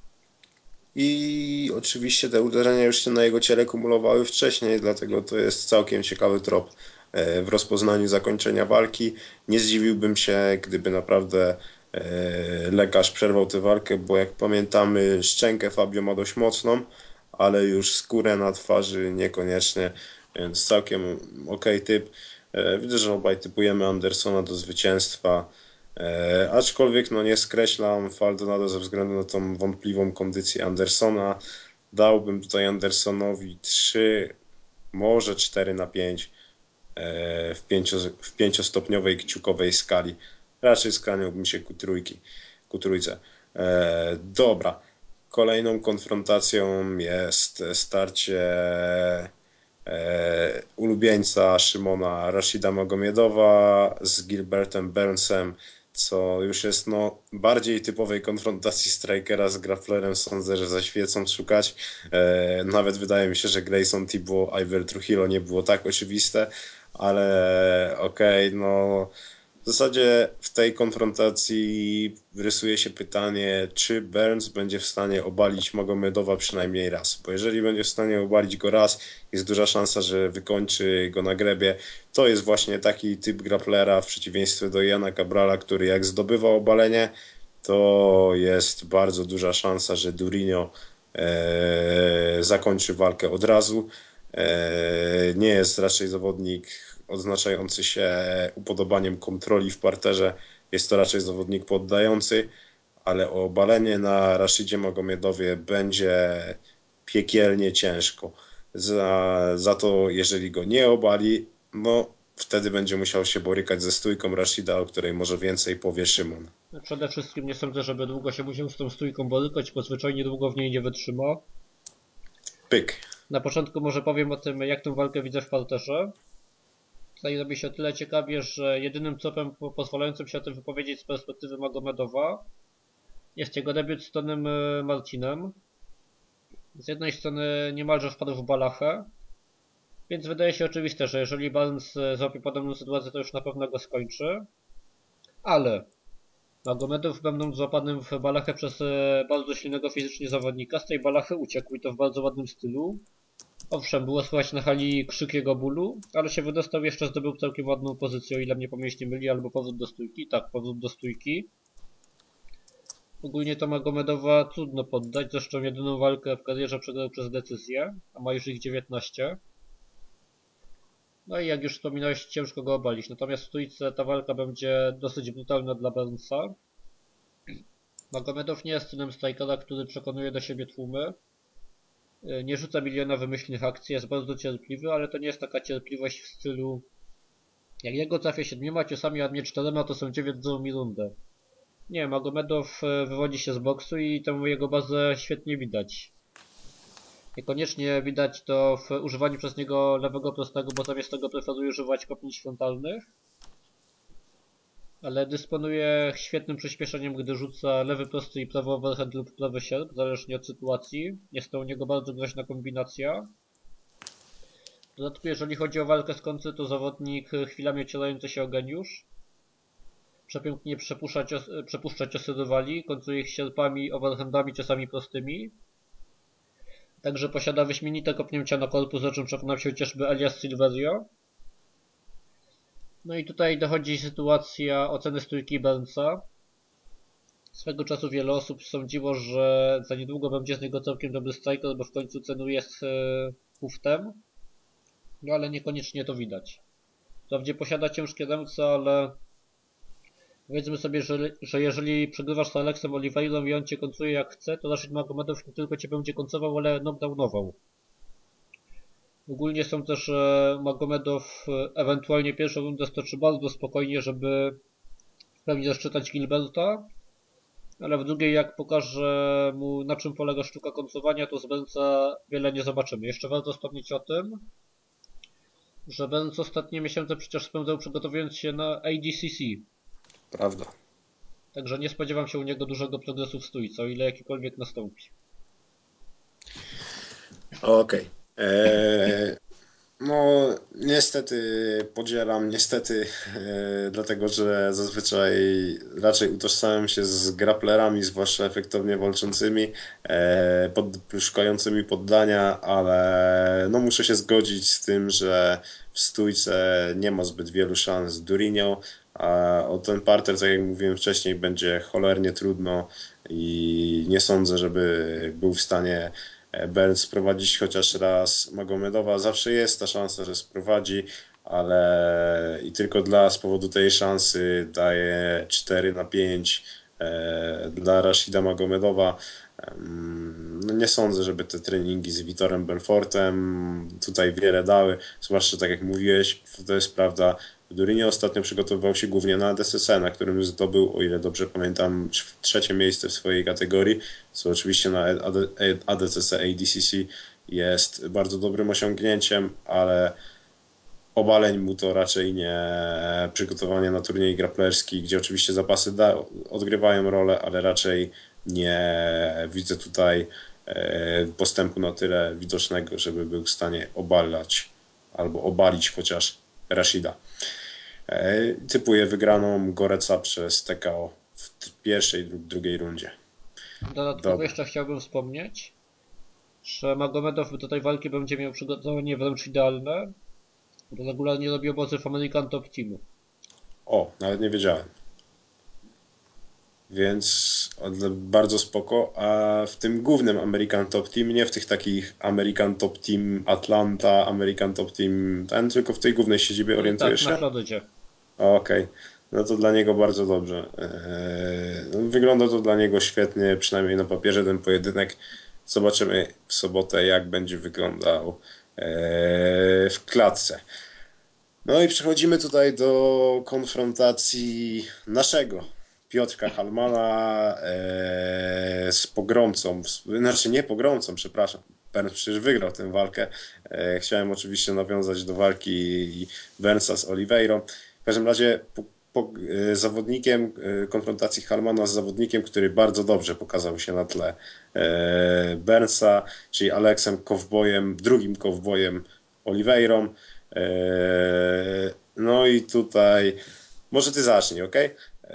I oczywiście te uderzenia już się na jego ciele kumulowały wcześniej, dlatego to jest całkiem ciekawy trop w rozpoznaniu zakończenia walki. Nie zdziwiłbym się, gdyby naprawdę lekarz przerwał tę walkę, bo jak pamiętamy, szczękę Fabio ma dość mocną, ale już skórę na twarzy niekoniecznie, więc całkiem okej typ. Widzę, że obaj typujemy Andersona do zwycięstwa. E, aczkolwiek no nie skreślam Maldonado ze względu na tą wątpliwą kondycję Andersona. Dałbym tutaj Andersonowi trzy, może cztery na pięć e, w, pięcio, w pięciostopniowej kciukowej skali. Raczej skłaniałbym się ku, trójki, ku trójce. E, dobra. Kolejną konfrontacją jest starcie e, ulubieńca Szymona Rashida Magomiedowa z Gilbertem Burnsem, co już jest no bardziej typowej konfrontacji strikera z grapplerem. Sądzę, że za świecą szukać. E, nawet wydaje mi się, że Grayson Tibbo, Iver Trujillo nie było tak oczywiste, ale okej, okay, no w zasadzie w tej konfrontacji rysuje się pytanie, czy Burns będzie w stanie obalić Magomedowa przynajmniej raz, bo jeżeli będzie w stanie obalić go raz, jest duża szansa, że wykończy go na glebie. To jest właśnie taki typ grapplera w przeciwieństwie do Jana Cabrala, który jak zdobywa obalenie, to jest bardzo duża szansa, że Durinho e, zakończy walkę od razu. E, nie jest raczej zawodnik odznaczający się upodobaniem kontroli w parterze. Jest to raczej zawodnik poddający, ale o obalenie na Rashidzie Magomedowie będzie piekielnie ciężko. Za, za to, jeżeli go nie obali, no wtedy będzie musiał się borykać ze stójką Rashida, o której może więcej powie Szymon. Przede wszystkim nie sądzę, żeby długo się musiał z tą stójką borykać, bo zwyczajnie długo w niej nie wytrzyma. Pyk. Na początku może powiem o tym, jak tę walkę widzę w parterze. Tutaj robi się o tyle ciekawie, że jedynym tropem pozwalającym się o tym wypowiedzieć z perspektywy Magomedowa jest jego debiut z Tonym Marcinem. Z jednej strony niemalże wpadł w balachę, więc wydaje się oczywiste, że jeżeli Barnes złapie podobną sytuację, to już na pewno go skończy. Ale Magomedov, będąc złapanym w balachę przez bardzo silnego fizycznie zawodnika, z tej balachy uciekł i to w bardzo ładnym stylu. Owszem, było słychać na hali krzyk jego bólu, ale się wydostał, jeszcze zdobył całkiem ładną pozycję, o ile mnie pamięć nie myli, albo powrót do stójki. Tak, powrót do stójki. Ogólnie to Magomedowa trudno poddać, zresztą jedyną walkę w karierze przegrał przez decyzję, a ma już ich dziewiętnaście. No i jak już wspominałeś, ciężko go obalić. Natomiast w stójce ta walka będzie dosyć brutalna dla Burnsa. Magomedow nie jest synem strikera, który przekonuje do siebie tłumy. Nie rzuca miliona wymyślnych akcji, jest bardzo cierpliwy, ale to nie jest taka cierpliwość w stylu jak jego trafię siedmioma ciosami, a mnie czterema, to sędziowie mi rundę. Nie, Magomedow wywodzi się z boksu i temu jego bazę świetnie widać. Niekoniecznie widać to w używaniu przez niego lewego prostego, bo zamiast tego preferuje używać kopnięć frontalnych. Ale dysponuje świetnym przyspieszeniem, gdy rzuca lewy prosty i prawy overhand lub prawy sierp, zależnie od sytuacji. Jest to u niego bardzo groźna kombinacja. W dodatku, jeżeli chodzi o walkę z końcy, to zawodnik chwilami ocierający się o geniusz. Przepięknie przepuszcza, cios, przepuszcza ciosy rywali, końcuje ich sierpami, overhandami, ciosami prostymi. Także posiada wyśmienite kopnięcia na korpus, o czym przekonał się chociażby Elias Silverio. No i tutaj dochodzi sytuacja oceny stójki Burnsa. Swego czasu wiele osób sądziło, że za niedługo będzie z niego całkiem dobry striker, bo w końcu cenuje z huftem. No ale niekoniecznie to widać. Wprawdzie posiada ciężkie ręce, ale powiedzmy sobie, że, że jeżeli przegrywasz z Alexem Oliveirą i on cię końcuje jak chce, to Rashid Magomedow nie tylko cię będzie końcował, ale knockdownował. Ogólnie sądzę, że Magomedow ewentualnie pierwszą rundę stoczy bardzo spokojnie, żeby w pełni zaszczytać Gilberta, ale w drugiej, jak pokaże mu, na czym polega sztuka końcowania, to z Burnsa wiele nie zobaczymy. Jeszcze warto wspomnieć o tym, że Burns ostatnie miesiące przecież spędzał przygotowując się na A D C C. Prawda. Także nie spodziewam się u niego dużego progresu w stójce, o ile jakikolwiek nastąpi. Okej. Okay. No, niestety podzielam, niestety, e, dlatego że zazwyczaj raczej utożsamiam się z grapplerami, zwłaszcza efektownie walczącymi, e, pod, szukającymi poddania, ale no muszę się zgodzić z tym, że w stójce nie ma zbyt wielu szans Durinho, a o ten parter, tak jak mówiłem wcześniej, będzie cholernie trudno i nie sądzę, żeby był w stanie Burns sprowadzić chociaż raz Magomedowa. Zawsze jest ta szansa, że sprowadzi, ale i tylko dla z powodu tej szansy daje cztery na pięć e, dla Rashida Magomedowa. No nie sądzę, żeby te treningi z Vitorem Belfortem tutaj wiele dały, zwłaszcza tak jak mówiłeś, to jest prawda. Durinho ostatnio przygotowywał się głównie na A D C C, na którym zdobył, o ile dobrze pamiętam, trzecie miejsce w swojej kategorii, co oczywiście na A D C C, A D C C jest bardzo dobrym osiągnięciem, ale obaleń mu to raczej nie przygotowanie na turniej grapplerski, gdzie oczywiście zapasy da, odgrywają rolę, ale raczej nie widzę tutaj postępu na tyle widocznego, żeby był w stanie obalać albo obalić chociaż Rashida. Typuję wygraną Goreca przez T K O w pierwszej lub drugiej rundzie. Dodatkowo Dobra. jeszcze chciałbym wspomnieć, że Magomedow do tej walki będzie miał przygotowanie wręcz idealne, bo regularnie robi obozy w American Top Team. O, nawet nie wiedziałem. więc bardzo spoko, a w tym głównym American Top Team, nie w tych takich American Top Team Atlanta, American Top Team ten, tylko w tej głównej siedzibie E, Tak, orientujesz na się? Florydzie. Okej, no to dla niego bardzo dobrze. Eee, no wygląda to dla niego świetnie, przynajmniej na papierze ten pojedynek. Zobaczymy w sobotę, jak będzie wyglądał eee, w klatce. No i przechodzimy tutaj do konfrontacji naszego Piotrka Halmana e, z pogromcą, znaczy nie pogromcą, przepraszam. Burns przecież wygrał tę walkę. E, chciałem oczywiście nawiązać do walki Burnsa z Oliveirą. W każdym razie po, po, e, zawodnikiem e, konfrontacji Halmana z zawodnikiem, który bardzo dobrze pokazał się na tle e, Burnsa, czyli Alexem Kowbojem, drugim Kowbojem Oliveirą. Eee, No i tutaj może ty zacznij, ok?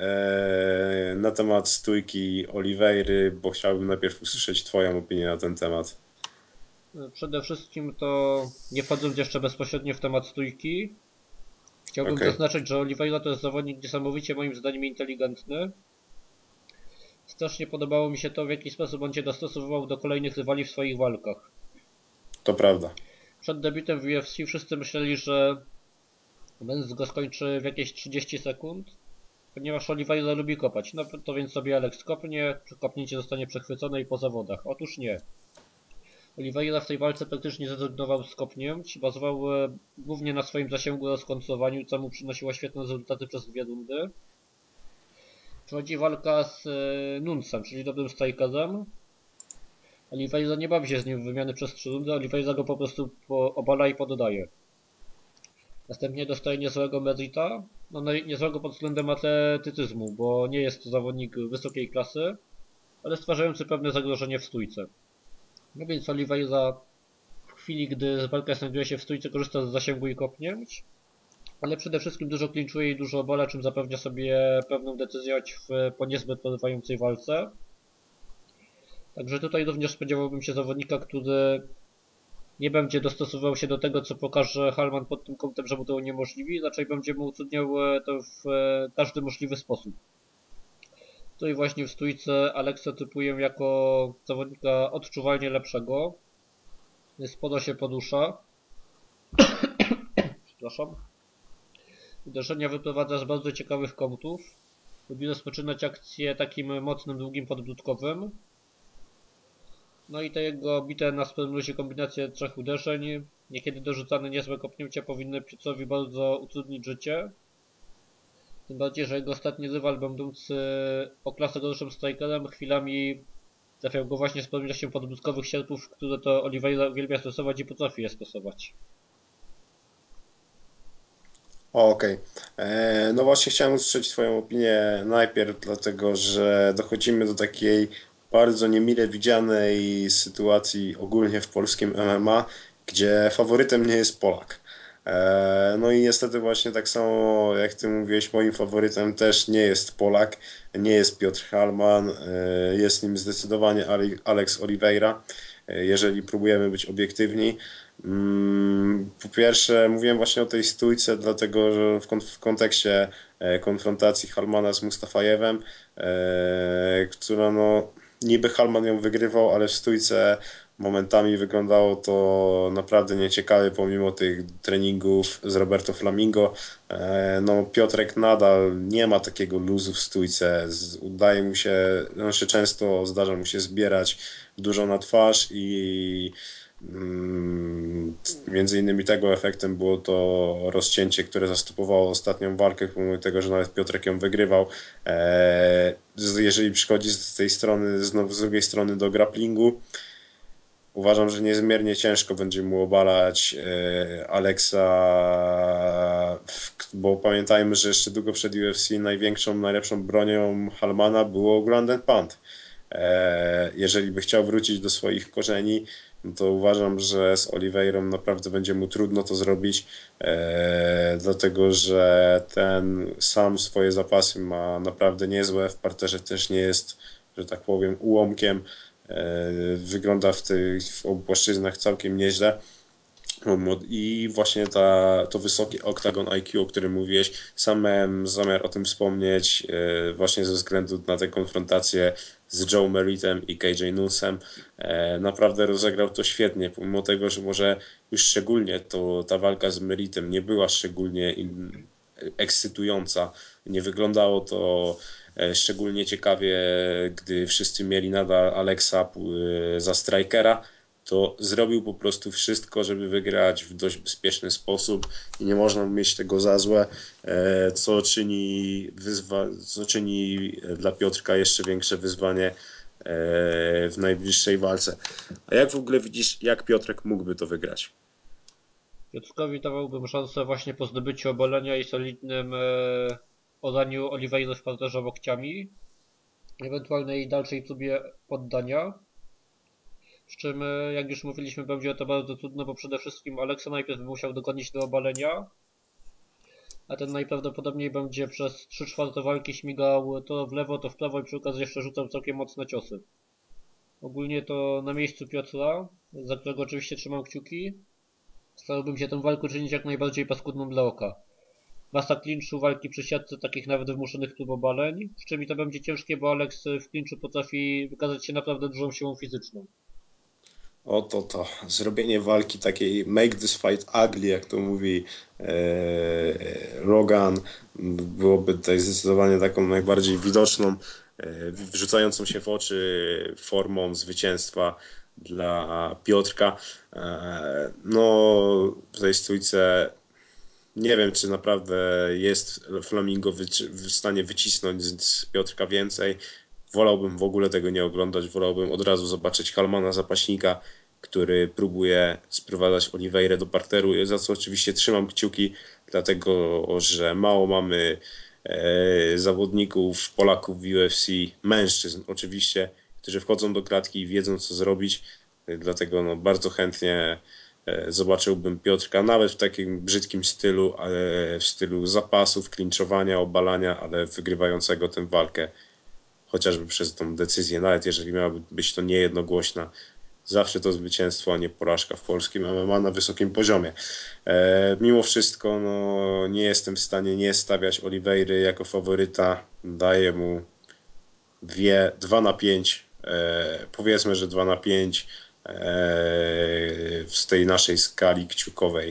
Na temat stójki Oliweiry, bo chciałbym najpierw usłyszeć twoją opinię na ten temat. E, Przede wszystkim to, nie wchodząc jeszcze bezpośrednio w temat stójki, chciałbym Ok, zaznaczyć, że Oliveira to jest zawodnik niesamowicie moim zdaniem inteligentny. Strasznie podobało mi się to, w jaki sposób on się dostosowywał do kolejnych rywali w swoich walkach. to prawda. Przed debiutem w U F C wszyscy myśleli, że Benz go skończy w jakieś trzydzieści sekund, ponieważ Oliveira lubi kopać. No to więc sobie Alex kopnie, kopnięcie zostanie przechwycone i po zawodach. Otóż nie. Oliveira w tej walce praktycznie zrezygnował z kopnięć, bazował e, głównie na swoim zasięgu oraz kontowaniu, co mu przynosiło świetne rezultaty przez dwie rundy. Przychodzi walka z e, Nuncem, czyli dobrym strikerzem. Oliveira nie bawi się z nim w wymiany przez trzy rundy, Oliveira go po prostu po, obala i poddaje. Następnie dostaje niezłego Merita, no no niezłego pod względem atletyzmu, bo nie jest to zawodnik wysokiej klasy, ale stwarzający pewne zagrożenie w stójce. No więc Oliveira w chwili, gdy walka znajduje się w stójce, korzysta z zasięgu i kopnięć, ale przede wszystkim dużo klinczuje i dużo obala, czym zapewnia sobie pewną decyzję w po niezbyt porywającej walce. Także tutaj również spodziewałbym się zawodnika, który nie będzie dostosowywał się do tego, co pokaże Halman pod tym kątem, że mu to uniemożliwi, raczej będzie mu utrudniał e, to w e, każdy możliwy sposób. Tutaj właśnie w stójce Alexa typuję jako zawodnika odczuwalnie lepszego. Sporo się podusza. Przepraszam. Uderzenia wyprowadza z bardzo ciekawych kątów. Lubi rozpoczynać akcję takim mocnym, długim podbródkowym. No i te jego bite na swoim luzie kombinacje trzech uderzeń, niekiedy dorzucane niezłe kopnięcia powinny Piotrowi bardzo utrudnić życie. Tym bardziej, że jego ostatni rywal, będący o klasę gorszym strikerem, chwilami trafiał go właśnie z ilością podbródkowych sierpów, które to Oliveira uwielbia stosować i potrafi je stosować. Okej. Okay. No właśnie chciałem usłyszeć twoją opinię najpierw, dlatego że dochodzimy do takiej bardzo niemile widzianej sytuacji ogólnie w polskim M M A, gdzie faworytem nie jest Polak. E, No i niestety właśnie tak samo jak ty mówiłeś, moim faworytem też nie jest Polak, nie jest Piotr Halman, e, jest nim zdecydowanie Ale- Alex Oliveira, e, jeżeli próbujemy być obiektywni. Mm, Po pierwsze, mówiłem właśnie o tej stójce, dlatego że w, kon- w kontekście e, konfrontacji Halmana z Mustafajewem, e, która no niby Halman ją wygrywał, ale w stójce momentami wyglądało to naprawdę nieciekawie pomimo tych treningów z Roberto Flamingo. E, No Piotrek nadal nie ma takiego luzu w stójce. Z- Udaje mu się, znaczy często zdarza mu się zbierać dużo na twarz i Mm, Między innymi tego efektem było to rozcięcie, które zastopowało ostatnią walkę, pomimo tego, że nawet Piotrek ją wygrywał. Eee, jeżeli przychodzi z tej strony, znowu z drugiej strony do grapplingu, uważam, że niezmiernie ciężko będzie mu obalać e, Alexa, bo pamiętajmy, że jeszcze długo przed U F C największą, najlepszą bronią Halmana było ground and pound. E, Jeżeli by chciał wrócić do swoich korzeni, no to uważam, że z Oliveirą naprawdę będzie mu trudno to zrobić, e, dlatego że ten sam swoje zapasy ma naprawdę niezłe, w parterze też nie jest, że tak powiem, ułomkiem. E, Wygląda w tych w obu płaszczyznach całkiem nieźle. I właśnie ta, to wysokie Octagon I Q, o którym mówiłeś, sam miałem zamiar o tym wspomnieć e, właśnie ze względu na tę konfrontację z Joe Meritem i K J Newsem. E, Naprawdę rozegrał to świetnie, pomimo tego, że może już szczególnie to ta walka z Meritem nie była szczególnie in, ekscytująca. Nie wyglądało to e, szczególnie ciekawie, gdy wszyscy mieli nadal Alexa e, za strikera, to zrobił po prostu wszystko, żeby wygrać w dość bezpieczny sposób i nie można mieć tego za złe, e, co czyni, wyzwa- co czyni dla Piotrka jeszcze większe wyzwanie e, w najbliższej walce. A jak w ogóle widzisz, jak Piotrek mógłby to wygrać? Piotrkowi dawałbym szansę właśnie po zdobyciu obalenia i solidnym e, podaniu Oliveira w parterze łokciami, ewentualnej dalszej próbie poddania. Przy czym, e, jak już mówiliśmy, będzie to bardzo trudne, bo przede wszystkim Alexa najpierw musiał dogonić do obalenia, a ten najprawdopodobniej będzie przez trzy czwarte walki śmigał to w lewo, to w prawo i przy okazji jeszcze rzucał całkiem mocne ciosy. Ogólnie to na miejscu Piotra, za którego oczywiście trzymam kciuki, starałbym się tę walkę czynić jak najbardziej paskudną dla oka. Masa klinczu, walki przy siatce, takich nawet wymuszonych tubobaleń, przy czym i to będzie ciężkie, bo Alex w klinczu potrafi wykazać się naprawdę dużą siłą fizyczną. Oto to, zrobienie walki takiej make this fight ugly, jak to mówi e, Rogan, byłoby tutaj zdecydowanie taką najbardziej widoczną, e, wrzucającą się w oczy formą zwycięstwa dla Piotrka. E, no, w tej stójce nie wiem, czy naprawdę jest Flamingo wyci- w stanie wycisnąć z Piotrka więcej. Wolałbym w ogóle tego nie oglądać, wolałbym od razu zobaczyć Halmana Zapaśnika, który próbuje sprowadzać Oliveirę do parteru, za co oczywiście trzymam kciuki, dlatego że mało mamy e, zawodników, Polaków w U F C, mężczyzn oczywiście, którzy wchodzą do klatki i wiedzą co zrobić, dlatego no, bardzo chętnie e, zobaczyłbym Piotrka, nawet w takim brzydkim stylu, ale w stylu zapasów, klinczowania, obalania, ale wygrywającego tę walkę chociażby przez tą decyzję, nawet jeżeli miałaby być to niejednogłośna, zawsze to zwycięstwo, a nie porażka w polskim M M A na wysokim poziomie. E, mimo wszystko no, nie jestem w stanie nie stawiać Oliveiry jako faworyta. Daję mu dwie, dwa na pięć. E, powiedzmy, że dwa na pięć e, z tej naszej skali kciukowej.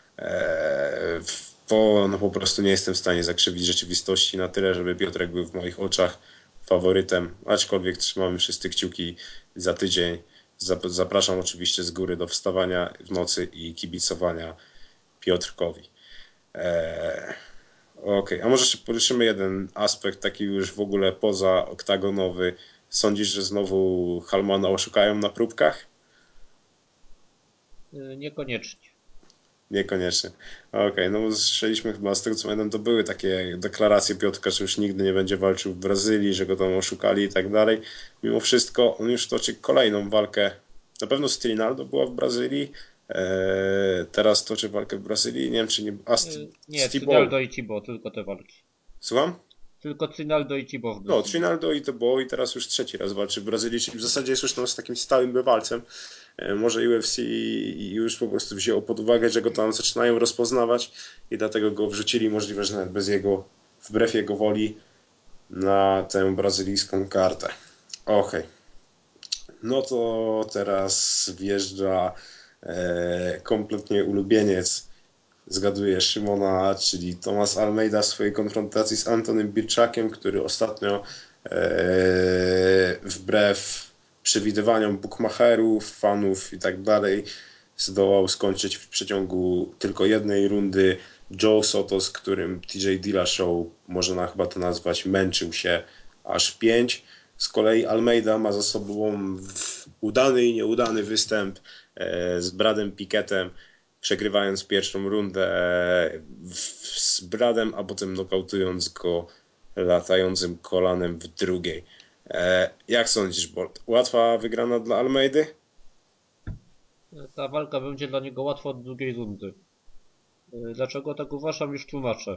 E, bo no, po prostu nie jestem w stanie zakrzywić rzeczywistości na tyle, żeby Piotrek był w moich oczach faworytem, aczkolwiek trzymamy wszyscy kciuki za tydzień. Zapraszam oczywiście z góry do wstawania w nocy i kibicowania Piotrkowi. Eee, Okej, okay. A może jeszcze poruszymy jeden aspekt taki już w ogóle poza oktagonowy. Sądzisz, że znowu Halmana oszukają na próbkach? Yy, niekoniecznie. Niekoniecznie. Okej, okay, no bo słyszeliśmy chyba z tego co pamiętam, to były takie deklaracje Piotrka, że już nigdy nie będzie walczył w Brazylii, że go tam oszukali i tak dalej. Mimo wszystko on już toczy kolejną walkę. Na pewno z Trinaldo była w Brazylii. Eee, teraz toczy walkę w Brazylii. Nie wiem czy nie. A Sti- Yy, nie, Stibow. Trinaldo i Cibo, tylko te walki. Słucham? Tylko Trinaldo i Cibo w No, Brazylii. Trinaldo i to było i teraz już trzeci raz walczy w Brazylii, czyli w zasadzie jest już no, z takim stałym bywalcem. E, Może U F C już po prostu wzięło pod uwagę, że go tam zaczynają rozpoznawać i dlatego go wrzucili, możliwe, że nawet bez jego, wbrew jego woli, na tę brazylijską kartę. Okej, okay. No to teraz wjeżdża e, kompletnie ulubieniec, zgaduję, Szymona, czyli Tomasz Almeida w swojej konfrontacji z Antonym Birczakiem, który ostatnio e, wbrew przewidywaniom bookmacherów, fanów i tak dalej zdołał skończyć w przeciągu tylko jednej rundy. Joe Soto, z którym T J Dillashaw, można chyba to nazwać, męczył się aż pięć. Z kolei Almeida ma za sobą udany i nieudany występ z Bradem Pickettem, przegrywając pierwszą rundę z Bradem, a potem nokautując go latającym kolanem w drugiej. Jak sądzisz, Bolt? Łatwa wygrana dla Almeidy? Ta walka będzie dla niego łatwa od drugiej rundy. Dlaczego tak uważam, już tłumaczę.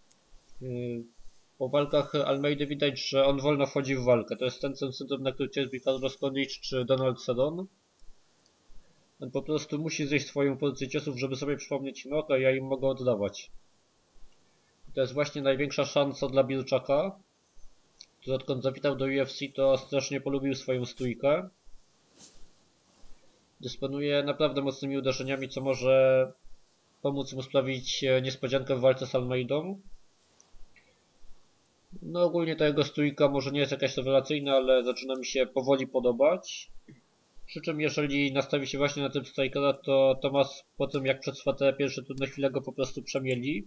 Po walkach Almeidy widać, że on wolno wchodzi w walkę. To jest ten syndrom, na który cierpi Carlos Condit czy Donald Cerrone. On po prostu musi zjeść swoją pozycję ciosów, żeby sobie przypomnieć, no okej, ja im mogę oddawać. To jest właśnie największa szansa dla Bielczaka, który odkąd zawitał do U F C, to strasznie polubił swoją stójkę. Dysponuje naprawdę mocnymi uderzeniami, co może pomóc mu sprawić niespodziankę w walce z Almeidą. No ogólnie ta jego stójka może nie jest jakaś rewelacyjna, ale zaczyna mi się powoli podobać. Przy czym jeżeli nastawi się właśnie na typ strikera, to Tomas po tym jak przetrwa te pierwsze trudne chwile go po prostu przemieli.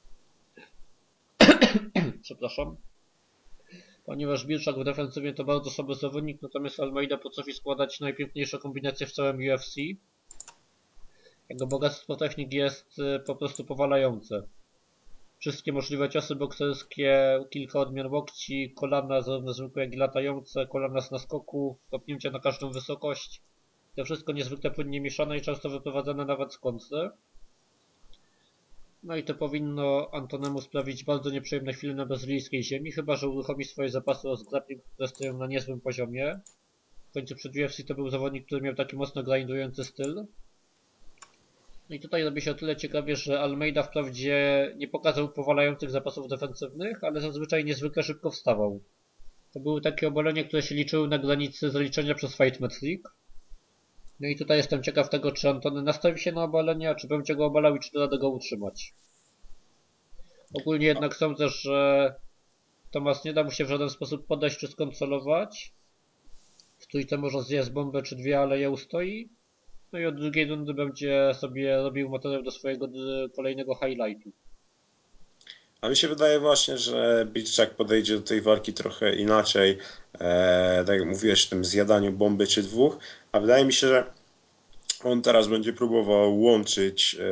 Przepraszam. Ponieważ Bielczak w defensywie to bardzo słaby zawodnik, natomiast Almeida potrafi składać najpiękniejsze kombinacje w całym U F C. Jego bogactwo technik jest po prostu powalające. Wszystkie możliwe ciosy bokserskie, kilka odmian łokci, kolana zarówno zwykłe jak i latające, kolana z naskoku, kopnięcia na każdą wysokość. To wszystko niezwykle płynnie mieszane i często wyprowadzane nawet z kontry. No i to powinno Antonemu sprawić bardzo nieprzyjemne chwile na brazylijskiej ziemi, chyba że uruchomi swoje zapasy rozgrapki, które stoją na niezłym poziomie. W końcu przed U F C to był zawodnik, który miał taki mocno grindujący styl. No i tutaj robi się o tyle ciekawie, że Almeida wprawdzie nie pokazał powalających zapasów defensywnych, ale zazwyczaj niezwykle szybko wstawał. To były takie obalenia, które się liczyły na granicy zaliczenia przez Fight Metric. No i tutaj jestem ciekaw tego, czy Antony nastawi się na obalenia, czy będzie go obalał i czy da radę go utrzymać. Ogólnie jednak sądzę, że Tomas nie da mu się w żaden sposób podejść czy skontrolować. W trójce może zjeść bombę czy dwie, ale je ustoi. No i od drugiej rundy będzie sobie robił materiał do swojego kolejnego highlightu. A mi się wydaje właśnie, że Bielczak podejdzie do tej walki trochę inaczej, e, tak jak mówiłeś, w tym zjadaniu bomby czy dwóch, a wydaje mi się, że on teraz będzie próbował łączyć e,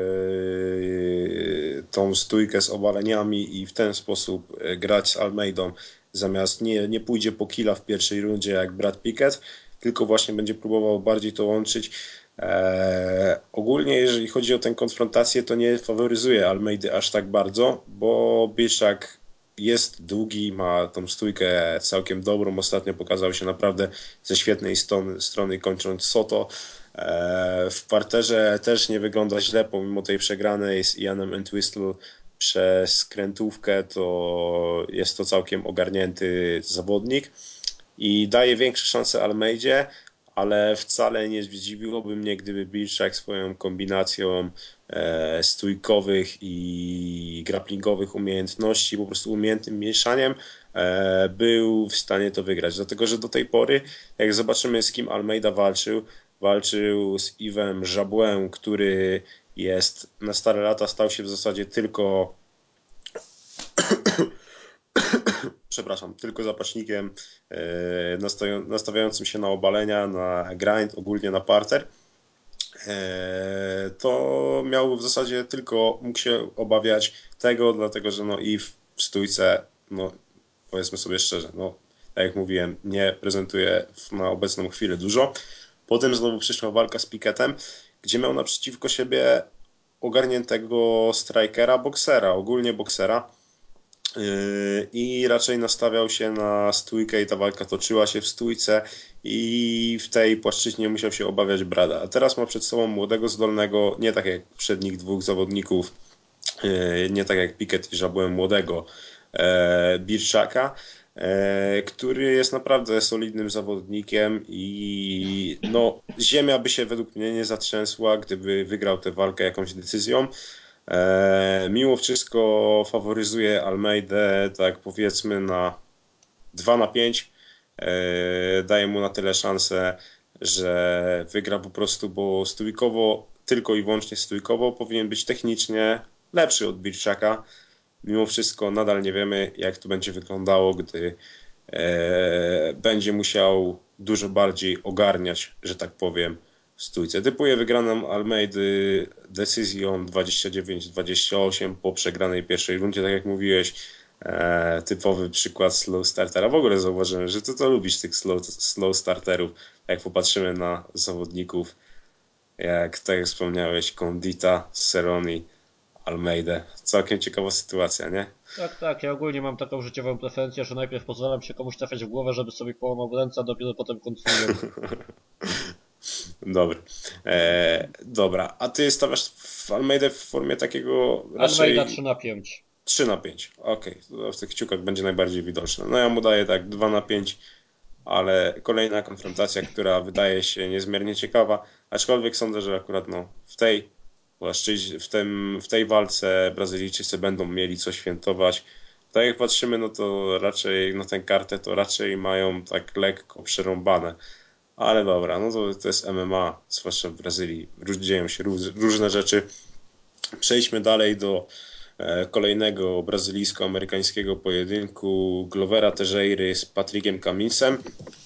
tą stójkę z obaleniami i w ten sposób e, grać z Almeidą, zamiast nie, nie pójdzie po killa w pierwszej rundzie jak Brad Pickett, tylko właśnie będzie próbował bardziej to łączyć. Eee, ogólnie jeżeli chodzi o tę konfrontację, to nie faworyzuje Almeidy aż tak bardzo, bo Bielczak jest długi, ma tą stójkę całkiem dobrą, ostatnio pokazał się naprawdę ze świetnej strony, strony kończąc Soto. Eee, w parterze też nie wygląda źle, pomimo tej przegranej z Ianem Entwistle przez krętówkę, to jest to całkiem ogarnięty zawodnik i daje większe szanse Almeidzie, ale wcale nie zdziwiłoby mnie, gdyby Bielczak swoją kombinacją e, stójkowych i grapplingowych umiejętności, po prostu umiejętnym mieszaniem e, był w stanie to wygrać. Dlatego, że do tej pory, jak zobaczymy z kim Almeida walczył, walczył z Yvem Jabouin, który jest na stare lata stał się w zasadzie tylko przepraszam, tylko zapaśnikiem e, nastawiającym się na obalenia, na grind, ogólnie na parter, e, to miał w zasadzie tylko, mógł się obawiać tego, dlatego że no i w stójce, no powiedzmy sobie szczerze, no tak jak mówiłem, nie prezentuje na obecną chwilę dużo. Potem znowu przyszła walka z Pickettem, gdzie miał naprzeciwko siebie ogarniętego strikera, boksera, ogólnie boksera, i raczej nastawiał się na stójkę i ta walka toczyła się w stójce i w tej płaszczyźnie musiał się obawiać Brada. A teraz ma przed sobą młodego, zdolnego, nie tak jak poprzednich dwóch zawodników, nie tak jak Pickett i Jabouin, młodego Bielczaka, który jest naprawdę solidnym zawodnikiem i no, ziemia by się według mnie nie zatrzęsła, gdyby wygrał tę walkę jakąś decyzją. E, mimo wszystko faworyzuje Almeidę, tak powiedzmy na dwa na pięć. E, daje mu na tyle szansę, że wygra po prostu, bo stójkowo, tylko i wyłącznie stójkowo powinien być technicznie lepszy od Bielczaka. Mimo wszystko nadal nie wiemy, jak to będzie wyglądało, gdy e, będzie musiał dużo bardziej ogarniać, że tak powiem, w stójce. Typuję wygraną Almeidy decyzją dwadzieścia dziewięć dwadzieścia osiem po przegranej pierwszej rundzie, tak jak mówiłeś. E, typowy przykład slow startera. W ogóle zauważyłem, że ty to lubisz tych slow, slow starterów. Jak popatrzymy na zawodników, jak tak jak wspomniałeś, Condita, Cerrone, Almeidę. Całkiem ciekawa sytuacja, nie? Tak, tak, ja ogólnie mam taką życiową preferencję, że najpierw pozwalam się komuś trafiać w głowę, żeby sobie połamał ręce, a dopiero potem kontynuuję. Dobry. E, dobra, a ty stawiasz w Almeidę w formie takiego Almeida raczej trzy na pięć. trzy na pięć. Okej, to w tych kciukach będzie najbardziej widoczne. No ja mu daję tak dwa na pięć, ale kolejna konfrontacja, która wydaje się niezmiernie ciekawa, aczkolwiek sądzę, że akurat no, w tej płaszczyźnie, w, tym, w tej walce Brazylijczycy będą mieli co świętować. Tak jak patrzymy, no to raczej na tę kartę to raczej mają tak lekko przerąbane. Ale dobra, no to, to jest M M A, zwłaszcza w Brazylii. Róż- Dzieją się róż, różne rzeczy. Przejdźmy dalej do e, kolejnego brazylijsko-amerykańskiego pojedynku Glovera Teixeiry z Patrickiem Cumminsem.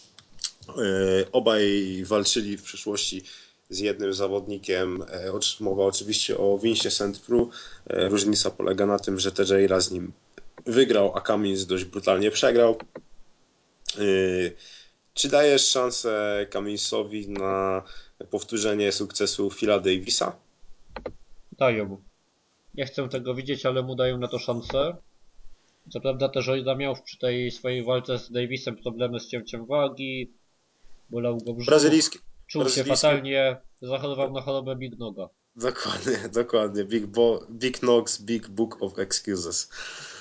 E, obaj walczyli w przeszłości z jednym zawodnikiem. E, mowa oczywiście o Vincie Saint Preux. E, różnica polega na tym, że Teixeira z nim wygrał, a Cummins dość brutalnie przegrał. E, Czy dajesz szansę Cumminsowi na powtórzenie sukcesu Phila Davisa? Dają. Nie chcę tego widzieć, ale mu dają na to szansę. Co prawda też Ojda miał przy tej swojej walce z Davisem problemy z cięciem wagi, bolał go brzuch, Brazylijski, czuł się brazylijski, fatalnie, zachorował na chorobę Big Noga. dokładnie, dokładnie. Big, Bo, Big Knox, Big Book of Excuses.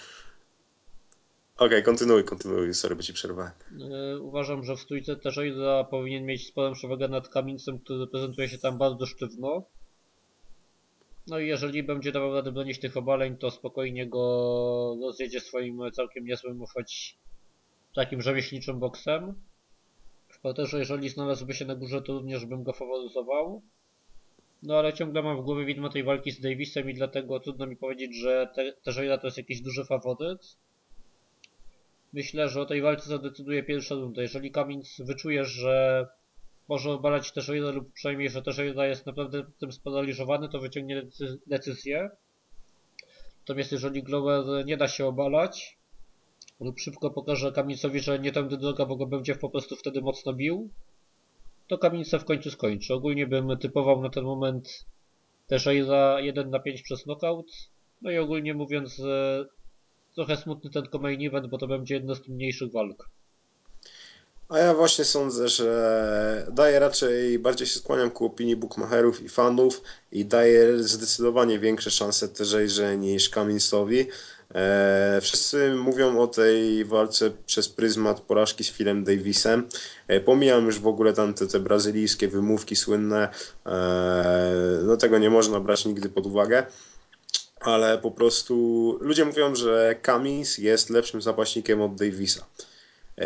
Okej, okay, kontynuuj, kontynuuj, sorry, bo ci przerwałem. Yy, uważam, że w stójce też Ojda powinien mieć sporą przewagę nad Cumminsem, który prezentuje się tam bardzo sztywno. No i jeżeli będzie dawał radę bronić tych obaleń, to spokojnie go rozjedzie swoim całkiem niezłym, choć takim rzemieślniczym boksem. W parterze, jeżeli znalazłby się na górze, to również bym go faworyzował. No ale ciągle mam w głowie widmo tej walki z Davisem i dlatego trudno mi powiedzieć, że Teixeira to jest jakiś duży faworyt. Myślę, że o tej walce zadecyduje pierwsza runda. Jeżeli Cummins wyczuje, że może obalać Teixeira lub przynajmniej, że Teixeira jest naprawdę tym sparaliżowany, to wyciągnie decyzję. Natomiast jeżeli Glover nie da się obalać lub szybko pokaże Cumminsowi, że nie tędy droga, bo go będzie po prostu wtedy mocno bił, to Cumminsa w końcu skończy. Ogólnie bym typował na ten moment Teixeira jeden na pięć przez knockout. No i ogólnie mówiąc, trochę smutny ten main event, bo to będzie jedna z trudniejszych walk. A ja właśnie sądzę, że daję raczej, bardziej się skłaniam ku opinii bookmacherów i fanów i daję zdecydowanie większe szanse Teixeirze niż Cumminsowi. E, wszyscy mówią o tej walce przez pryzmat porażki z Philem Davisem. E, pomijam już w ogóle tam te, te brazylijskie wymówki słynne. E, no tego nie można brać nigdy pod uwagę. Ale po prostu ludzie mówią, że Cummins jest lepszym zapaśnikiem od Davisa. E,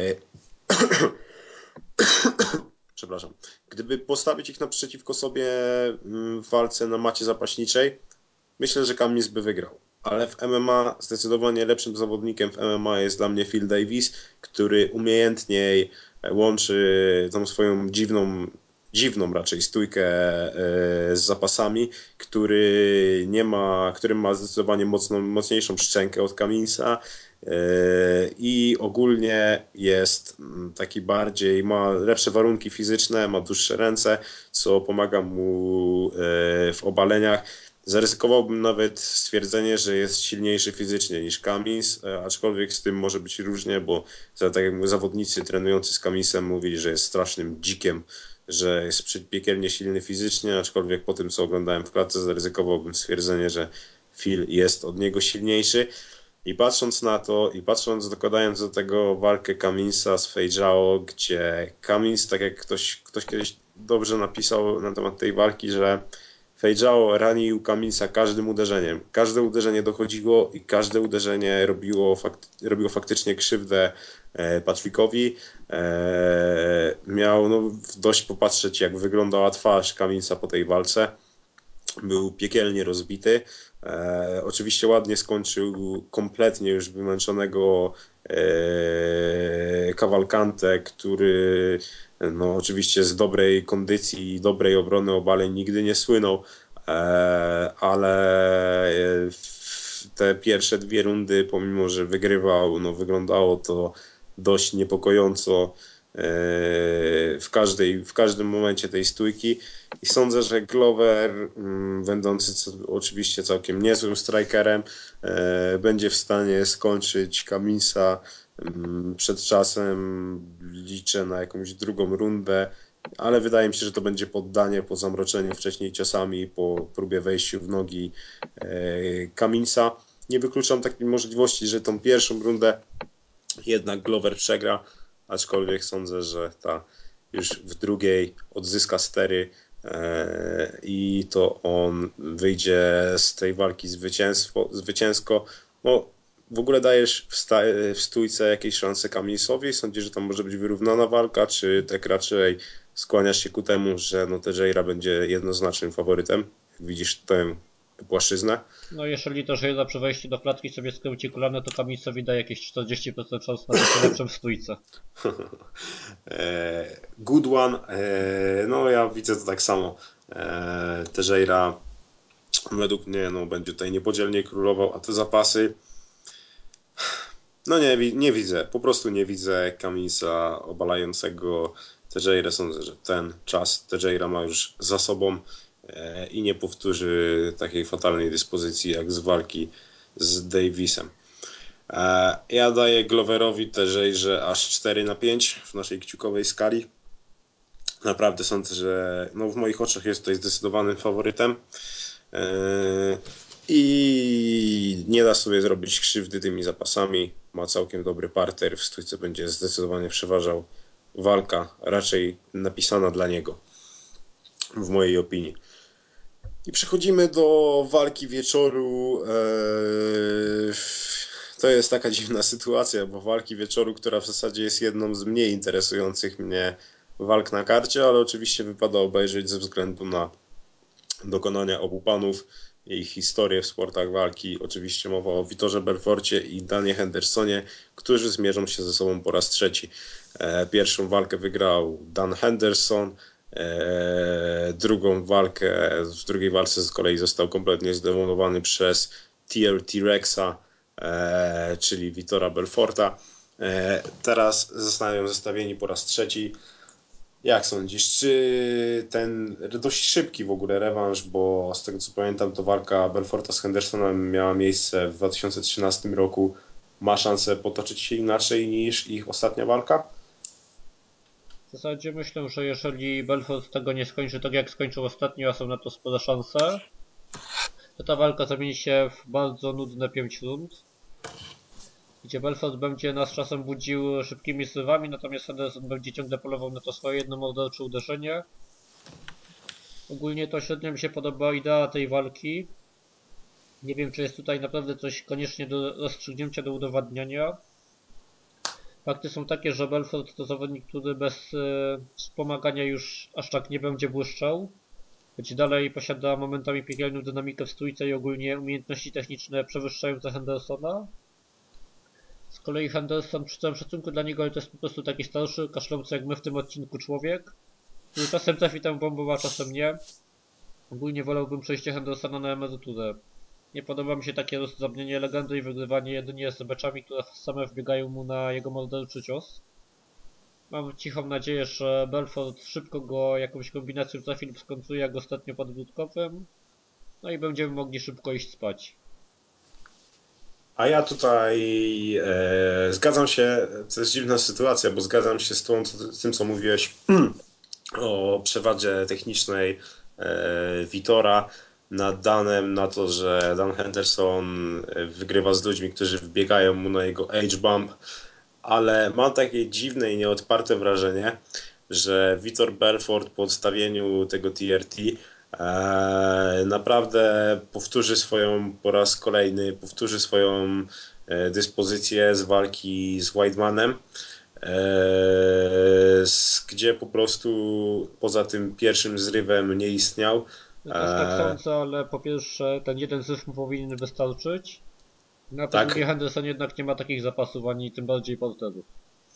Przepraszam. Gdyby postawić ich naprzeciwko sobie w walce na macie zapaśniczej, myślę, że Cummins by wygrał. Ale w M M A zdecydowanie lepszym zawodnikiem w M M A jest dla mnie Phil Davis, który umiejętniej łączy tą swoją dziwną, dziwną raczej stójkę z zapasami, który nie ma, który ma zdecydowanie mocną, mocniejszą szczękę od Cumminsa i ogólnie jest taki bardziej, ma lepsze warunki fizyczne, ma dłuższe ręce, co pomaga mu w obaleniach. Zaryzykowałbym nawet stwierdzenie, że jest silniejszy fizycznie niż Cummins, aczkolwiek z tym może być różnie, bo tak jak zawodnicy trenujący z Cumminsem mówili, że jest strasznym dzikiem, że jest piekielnie silny fizycznie, aczkolwiek po tym, co oglądałem w klatce, zaryzykowałbym stwierdzenie, że Phil jest od niego silniejszy. I patrząc na to, i patrząc, dokładając do tego walkę Cumminsa z Feijao, gdzie Cummins, tak jak ktoś, ktoś kiedyś dobrze napisał na temat tej walki, że Feijao ranił Cumminsa każdym uderzeniem. Każde uderzenie dochodziło i każde uderzenie robiło, fakty, robiło faktycznie krzywdę e, Patrickowi. E, miał no, dość popatrzeć, jak wyglądała twarz Cumminsa po tej walce. Był piekielnie rozbity. E, oczywiście ładnie skończył kompletnie już wymęczonego e, Cavalcante, który no, oczywiście z dobrej kondycji i dobrej obrony obaleń nigdy nie słynął, e, ale te pierwsze dwie rundy, pomimo że wygrywał, no, wyglądało to dość niepokojąco w każdej, w każdym momencie tej stójki i sądzę, że Glover, będący oczywiście całkiem niezłym strikerem, będzie w stanie skończyć Cumminsa przed czasem. Liczę na jakąś drugą rundę ale wydaje mi się, że to będzie poddanie po zamroczeniu wcześniej ciosami, po próbie wejściu w nogi e, Cummingsa. Nie wykluczam takiej możliwości, że tą pierwszą rundę jednak Glover przegra, aczkolwiek sądzę, że ta już w drugiej odzyska stery e, i to on wyjdzie z tej walki zwycięstwo, zwycięsko. No, w ogóle dajesz w, sta- w stójce jakieś szanse Cummingsowi? Sądzisz, że tam może być wyrównana walka, czy tak raczej skłaniasz się ku temu, że no Teixeira będzie jednoznacznym faworytem? Jak widzisz tę płaszczyznę? No jeżeli też jedna przy wejściu do klatki sobie skróci kolano, to Kamisowi daje jakieś czterdzieści procent szans na bycie lepszym w stójce. E, Good one. E, no ja widzę to tak samo. E, Teixeira według mnie no, będzie tutaj niepodzielnie królował, a te zapasy no nie, nie widzę. Po prostu nie widzę Kamisa obalającego Teixeira. Sądzę, że ten czas Teixeira ma już za sobą e, i nie powtórzy takiej fatalnej dyspozycji jak z walki z Davisem. E, ja daję Gloverowi Teixeirze aż cztery na pięć w naszej kciukowej skali. Naprawdę sądzę, że no w moich oczach jest tutaj zdecydowanym faworytem Eee, i nie da sobie zrobić krzywdy tymi zapasami. Ma całkiem dobry parter, w stójce będzie zdecydowanie przeważał. Walka raczej napisana dla niego, w mojej opinii. I przechodzimy do walki wieczoru. Eee, to jest taka dziwna sytuacja, bo walki wieczoru, która w zasadzie jest jedną z mniej interesujących mnie walk na karcie, ale oczywiście wypada obejrzeć ze względu na dokonania obu panów, ich historię w sportach walki. Oczywiście mowa o Vitorze Belforcie i Danie Hendersonie, którzy zmierzą się ze sobą po raz trzeci. E, pierwszą walkę wygrał Dan Henderson, e, drugą walkę, w drugiej walce z kolei został kompletnie zdemolowany przez T R T Rexa, e, czyli Vitora Belforta. E, teraz zostają zestawieni po raz trzeci. Jak sądzisz, czy ten dość szybki w ogóle rewanż, bo z tego co pamiętam to walka Belforta z Hendersonem miała miejsce w dwa tysiące trzynastym roku, ma szansę potoczyć się inaczej niż ich ostatnia walka? W zasadzie myślę, że jeżeli Belfort tego nie skończy tak jak skończył ostatnio, a są na to spore szanse, to ta walka zamieni się w bardzo nudne pięć rund, gdzie Belfort będzie nas czasem budził szybkimi zrywami, natomiast Henderson będzie ciągle polował na to swoje jedno mordercze uderzenie. Ogólnie to średnio mi się podoba idea tej walki. Nie wiem, czy jest tutaj naprawdę coś koniecznie do rozstrzygnięcia, do udowadniania. Fakty są takie, że Belfort to zawodnik, który bez e, wspomagania już aż tak nie będzie błyszczał. Choć dalej posiada momentami piekielną dynamikę w stójce i ogólnie umiejętności techniczne przewyższające Hendersona. Z kolei Henderson, przy całym szacunku dla niego, ale to jest po prostu taki starszy, kaszlący jak my w tym odcinku człowiek, który czasem trafi tę bombę, a czasem nie. Ogólnie wolałbym przejście Hendersona na emeryturę. Nie podoba mi się takie rozdrobnienie legendy i wygrywanie jedynie z beczami, które same wbiegają mu na jego morderczy cios. Mam cichą nadzieję, że Belfort szybko go jakąś kombinacją trafi lub skończuje jak ostatnio podbródkowym. No i będziemy mogli szybko iść spać. A ja tutaj e, zgadzam się, to jest dziwna sytuacja, bo zgadzam się z, tą, z tym, co mówiłeś o przewadze technicznej e, Vitora nad Danem, na to, że Dan Henderson wygrywa z ludźmi, którzy wbiegają mu na jego age bump, ale mam takie dziwne i nieodparte wrażenie, że Vitor Belfort po odstawieniu tego T R T e, naprawdę powtórzy swoją po raz kolejny, powtórzy swoją e, dyspozycję z walki z Weidmanem, e, gdzie po prostu poza tym pierwszym zrywem nie istniał. Ja też tak E, sądzę, ale po pierwsze ten jeden zryw mu powinien wystarczyć. No a po tak, drugie Henderson jednak nie ma takich zapasów, ani tym bardziej porterów.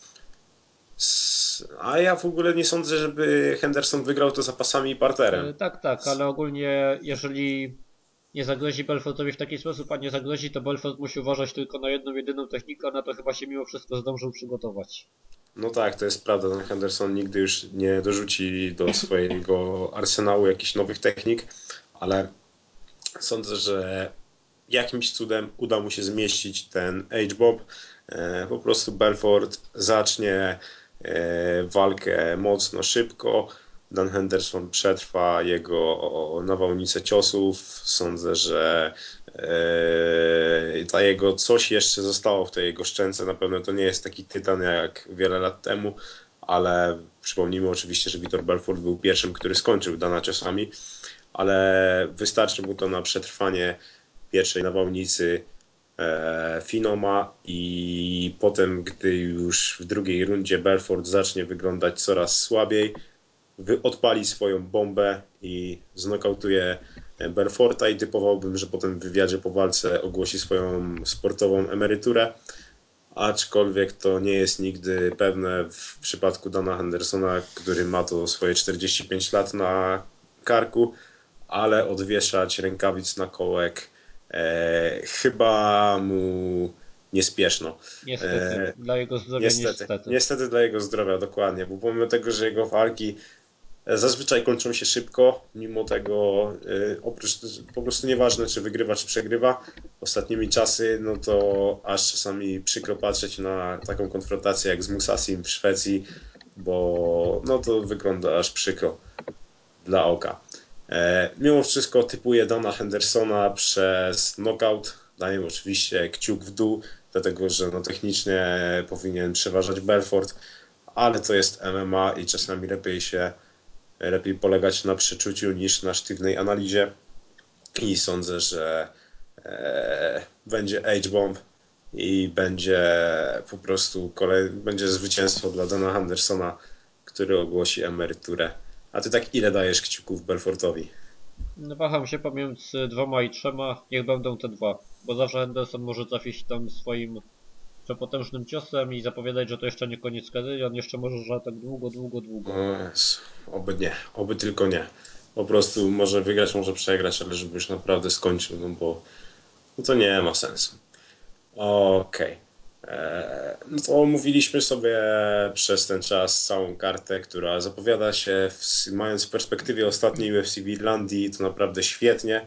a ja w ogóle nie sądzę, żeby Henderson wygrał to zapasami i parterem. E, tak, tak, ale ogólnie jeżeli nie zagrozi Belfortowi w taki sposób, a nie zagrozi, to Belfort musi uważać tylko na jedną, jedyną technikę, a na to chyba się mimo wszystko zdążył przygotować. No tak, to jest prawda. Ten Henderson nigdy już nie dorzuci do swojego arsenału jakichś nowych technik, ale sądzę, że jakimś cudem uda mu się zmieścić ten H-Bob. E, Po prostu Belfort zacznie walkę mocno, szybko. Dan Henderson przetrwa jego nawałnicę ciosów. Sądzę, że ta jego coś jeszcze zostało w tej jego szczęce. Na pewno to nie jest taki tytan jak wiele lat temu, ale przypomnijmy oczywiście, że Vitor Belfort był pierwszym, który skończył Dana ciosami, ale wystarczy mu to na przetrwanie pierwszej nawałnicy Finoma i potem, gdy już w drugiej rundzie Belfort zacznie wyglądać coraz słabiej, odpali swoją bombę i znokautuje Belforta i typowałbym, że potem w wywiadzie po walce ogłosi swoją sportową emeryturę, aczkolwiek to nie jest nigdy pewne w przypadku Dana Hendersona, który ma to swoje czterdzieści pięć lat na karku, ale odwieszać rękawic na kołek e, chyba mu niespieszno. Niestety, E, dla jego zdrowia niestety, niestety. niestety dla jego zdrowia, dokładnie, bo pomimo tego, że jego walki zazwyczaj kończą się szybko, mimo tego y, oprócz po prostu nieważne czy wygrywa czy przegrywa ostatnimi czasy, no to aż czasami przykro patrzeć na taką konfrontację jak z Musasim w Szwecji, bo no to wygląda aż przykro dla oka. E, mimo wszystko typuję Dana Hendersona przez knockout, daję oczywiście kciuk w dół, dlatego że no technicznie powinien przeważać Belfort, ale to jest M M A i czasami lepiej się lepiej polegać na przeczuciu niż na sztywnej analizie i sądzę, że e, będzie H-Bomb i będzie po prostu kolej, będzie zwycięstwo dla Dana Hendersona, który ogłosi emeryturę. A ty tak ile dajesz kciuków Belfortowi? No, waham się pomiędzy dwoma i trzema, niech będą te dwa, bo zawsze Henderson może trafić tam swoim przepotężnym ciosem i zapowiadać, że to jeszcze nie koniec kariery, on jeszcze może że tak długo, długo, długo. O Jezu, oby nie, oby tylko nie. Po prostu może wygrać, może przegrać, ale żeby już naprawdę skończył, no bo no to nie ma sensu. Okej. Eee, No to omówiliśmy sobie przez ten czas całą kartę, która zapowiada się, w, mając w perspektywie ostatniej U F C w Irlandii, to naprawdę świetnie.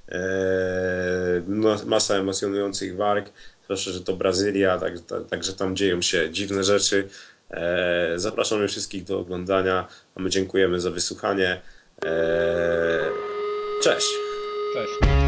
Eee, no, masa emocjonujących walk, zwłaszcza, że to Brazylia, tak, tak, także tam dzieją się dziwne rzeczy. Eee, Zapraszamy wszystkich do oglądania, a my dziękujemy za wysłuchanie. Eee, Cześć! Cześć.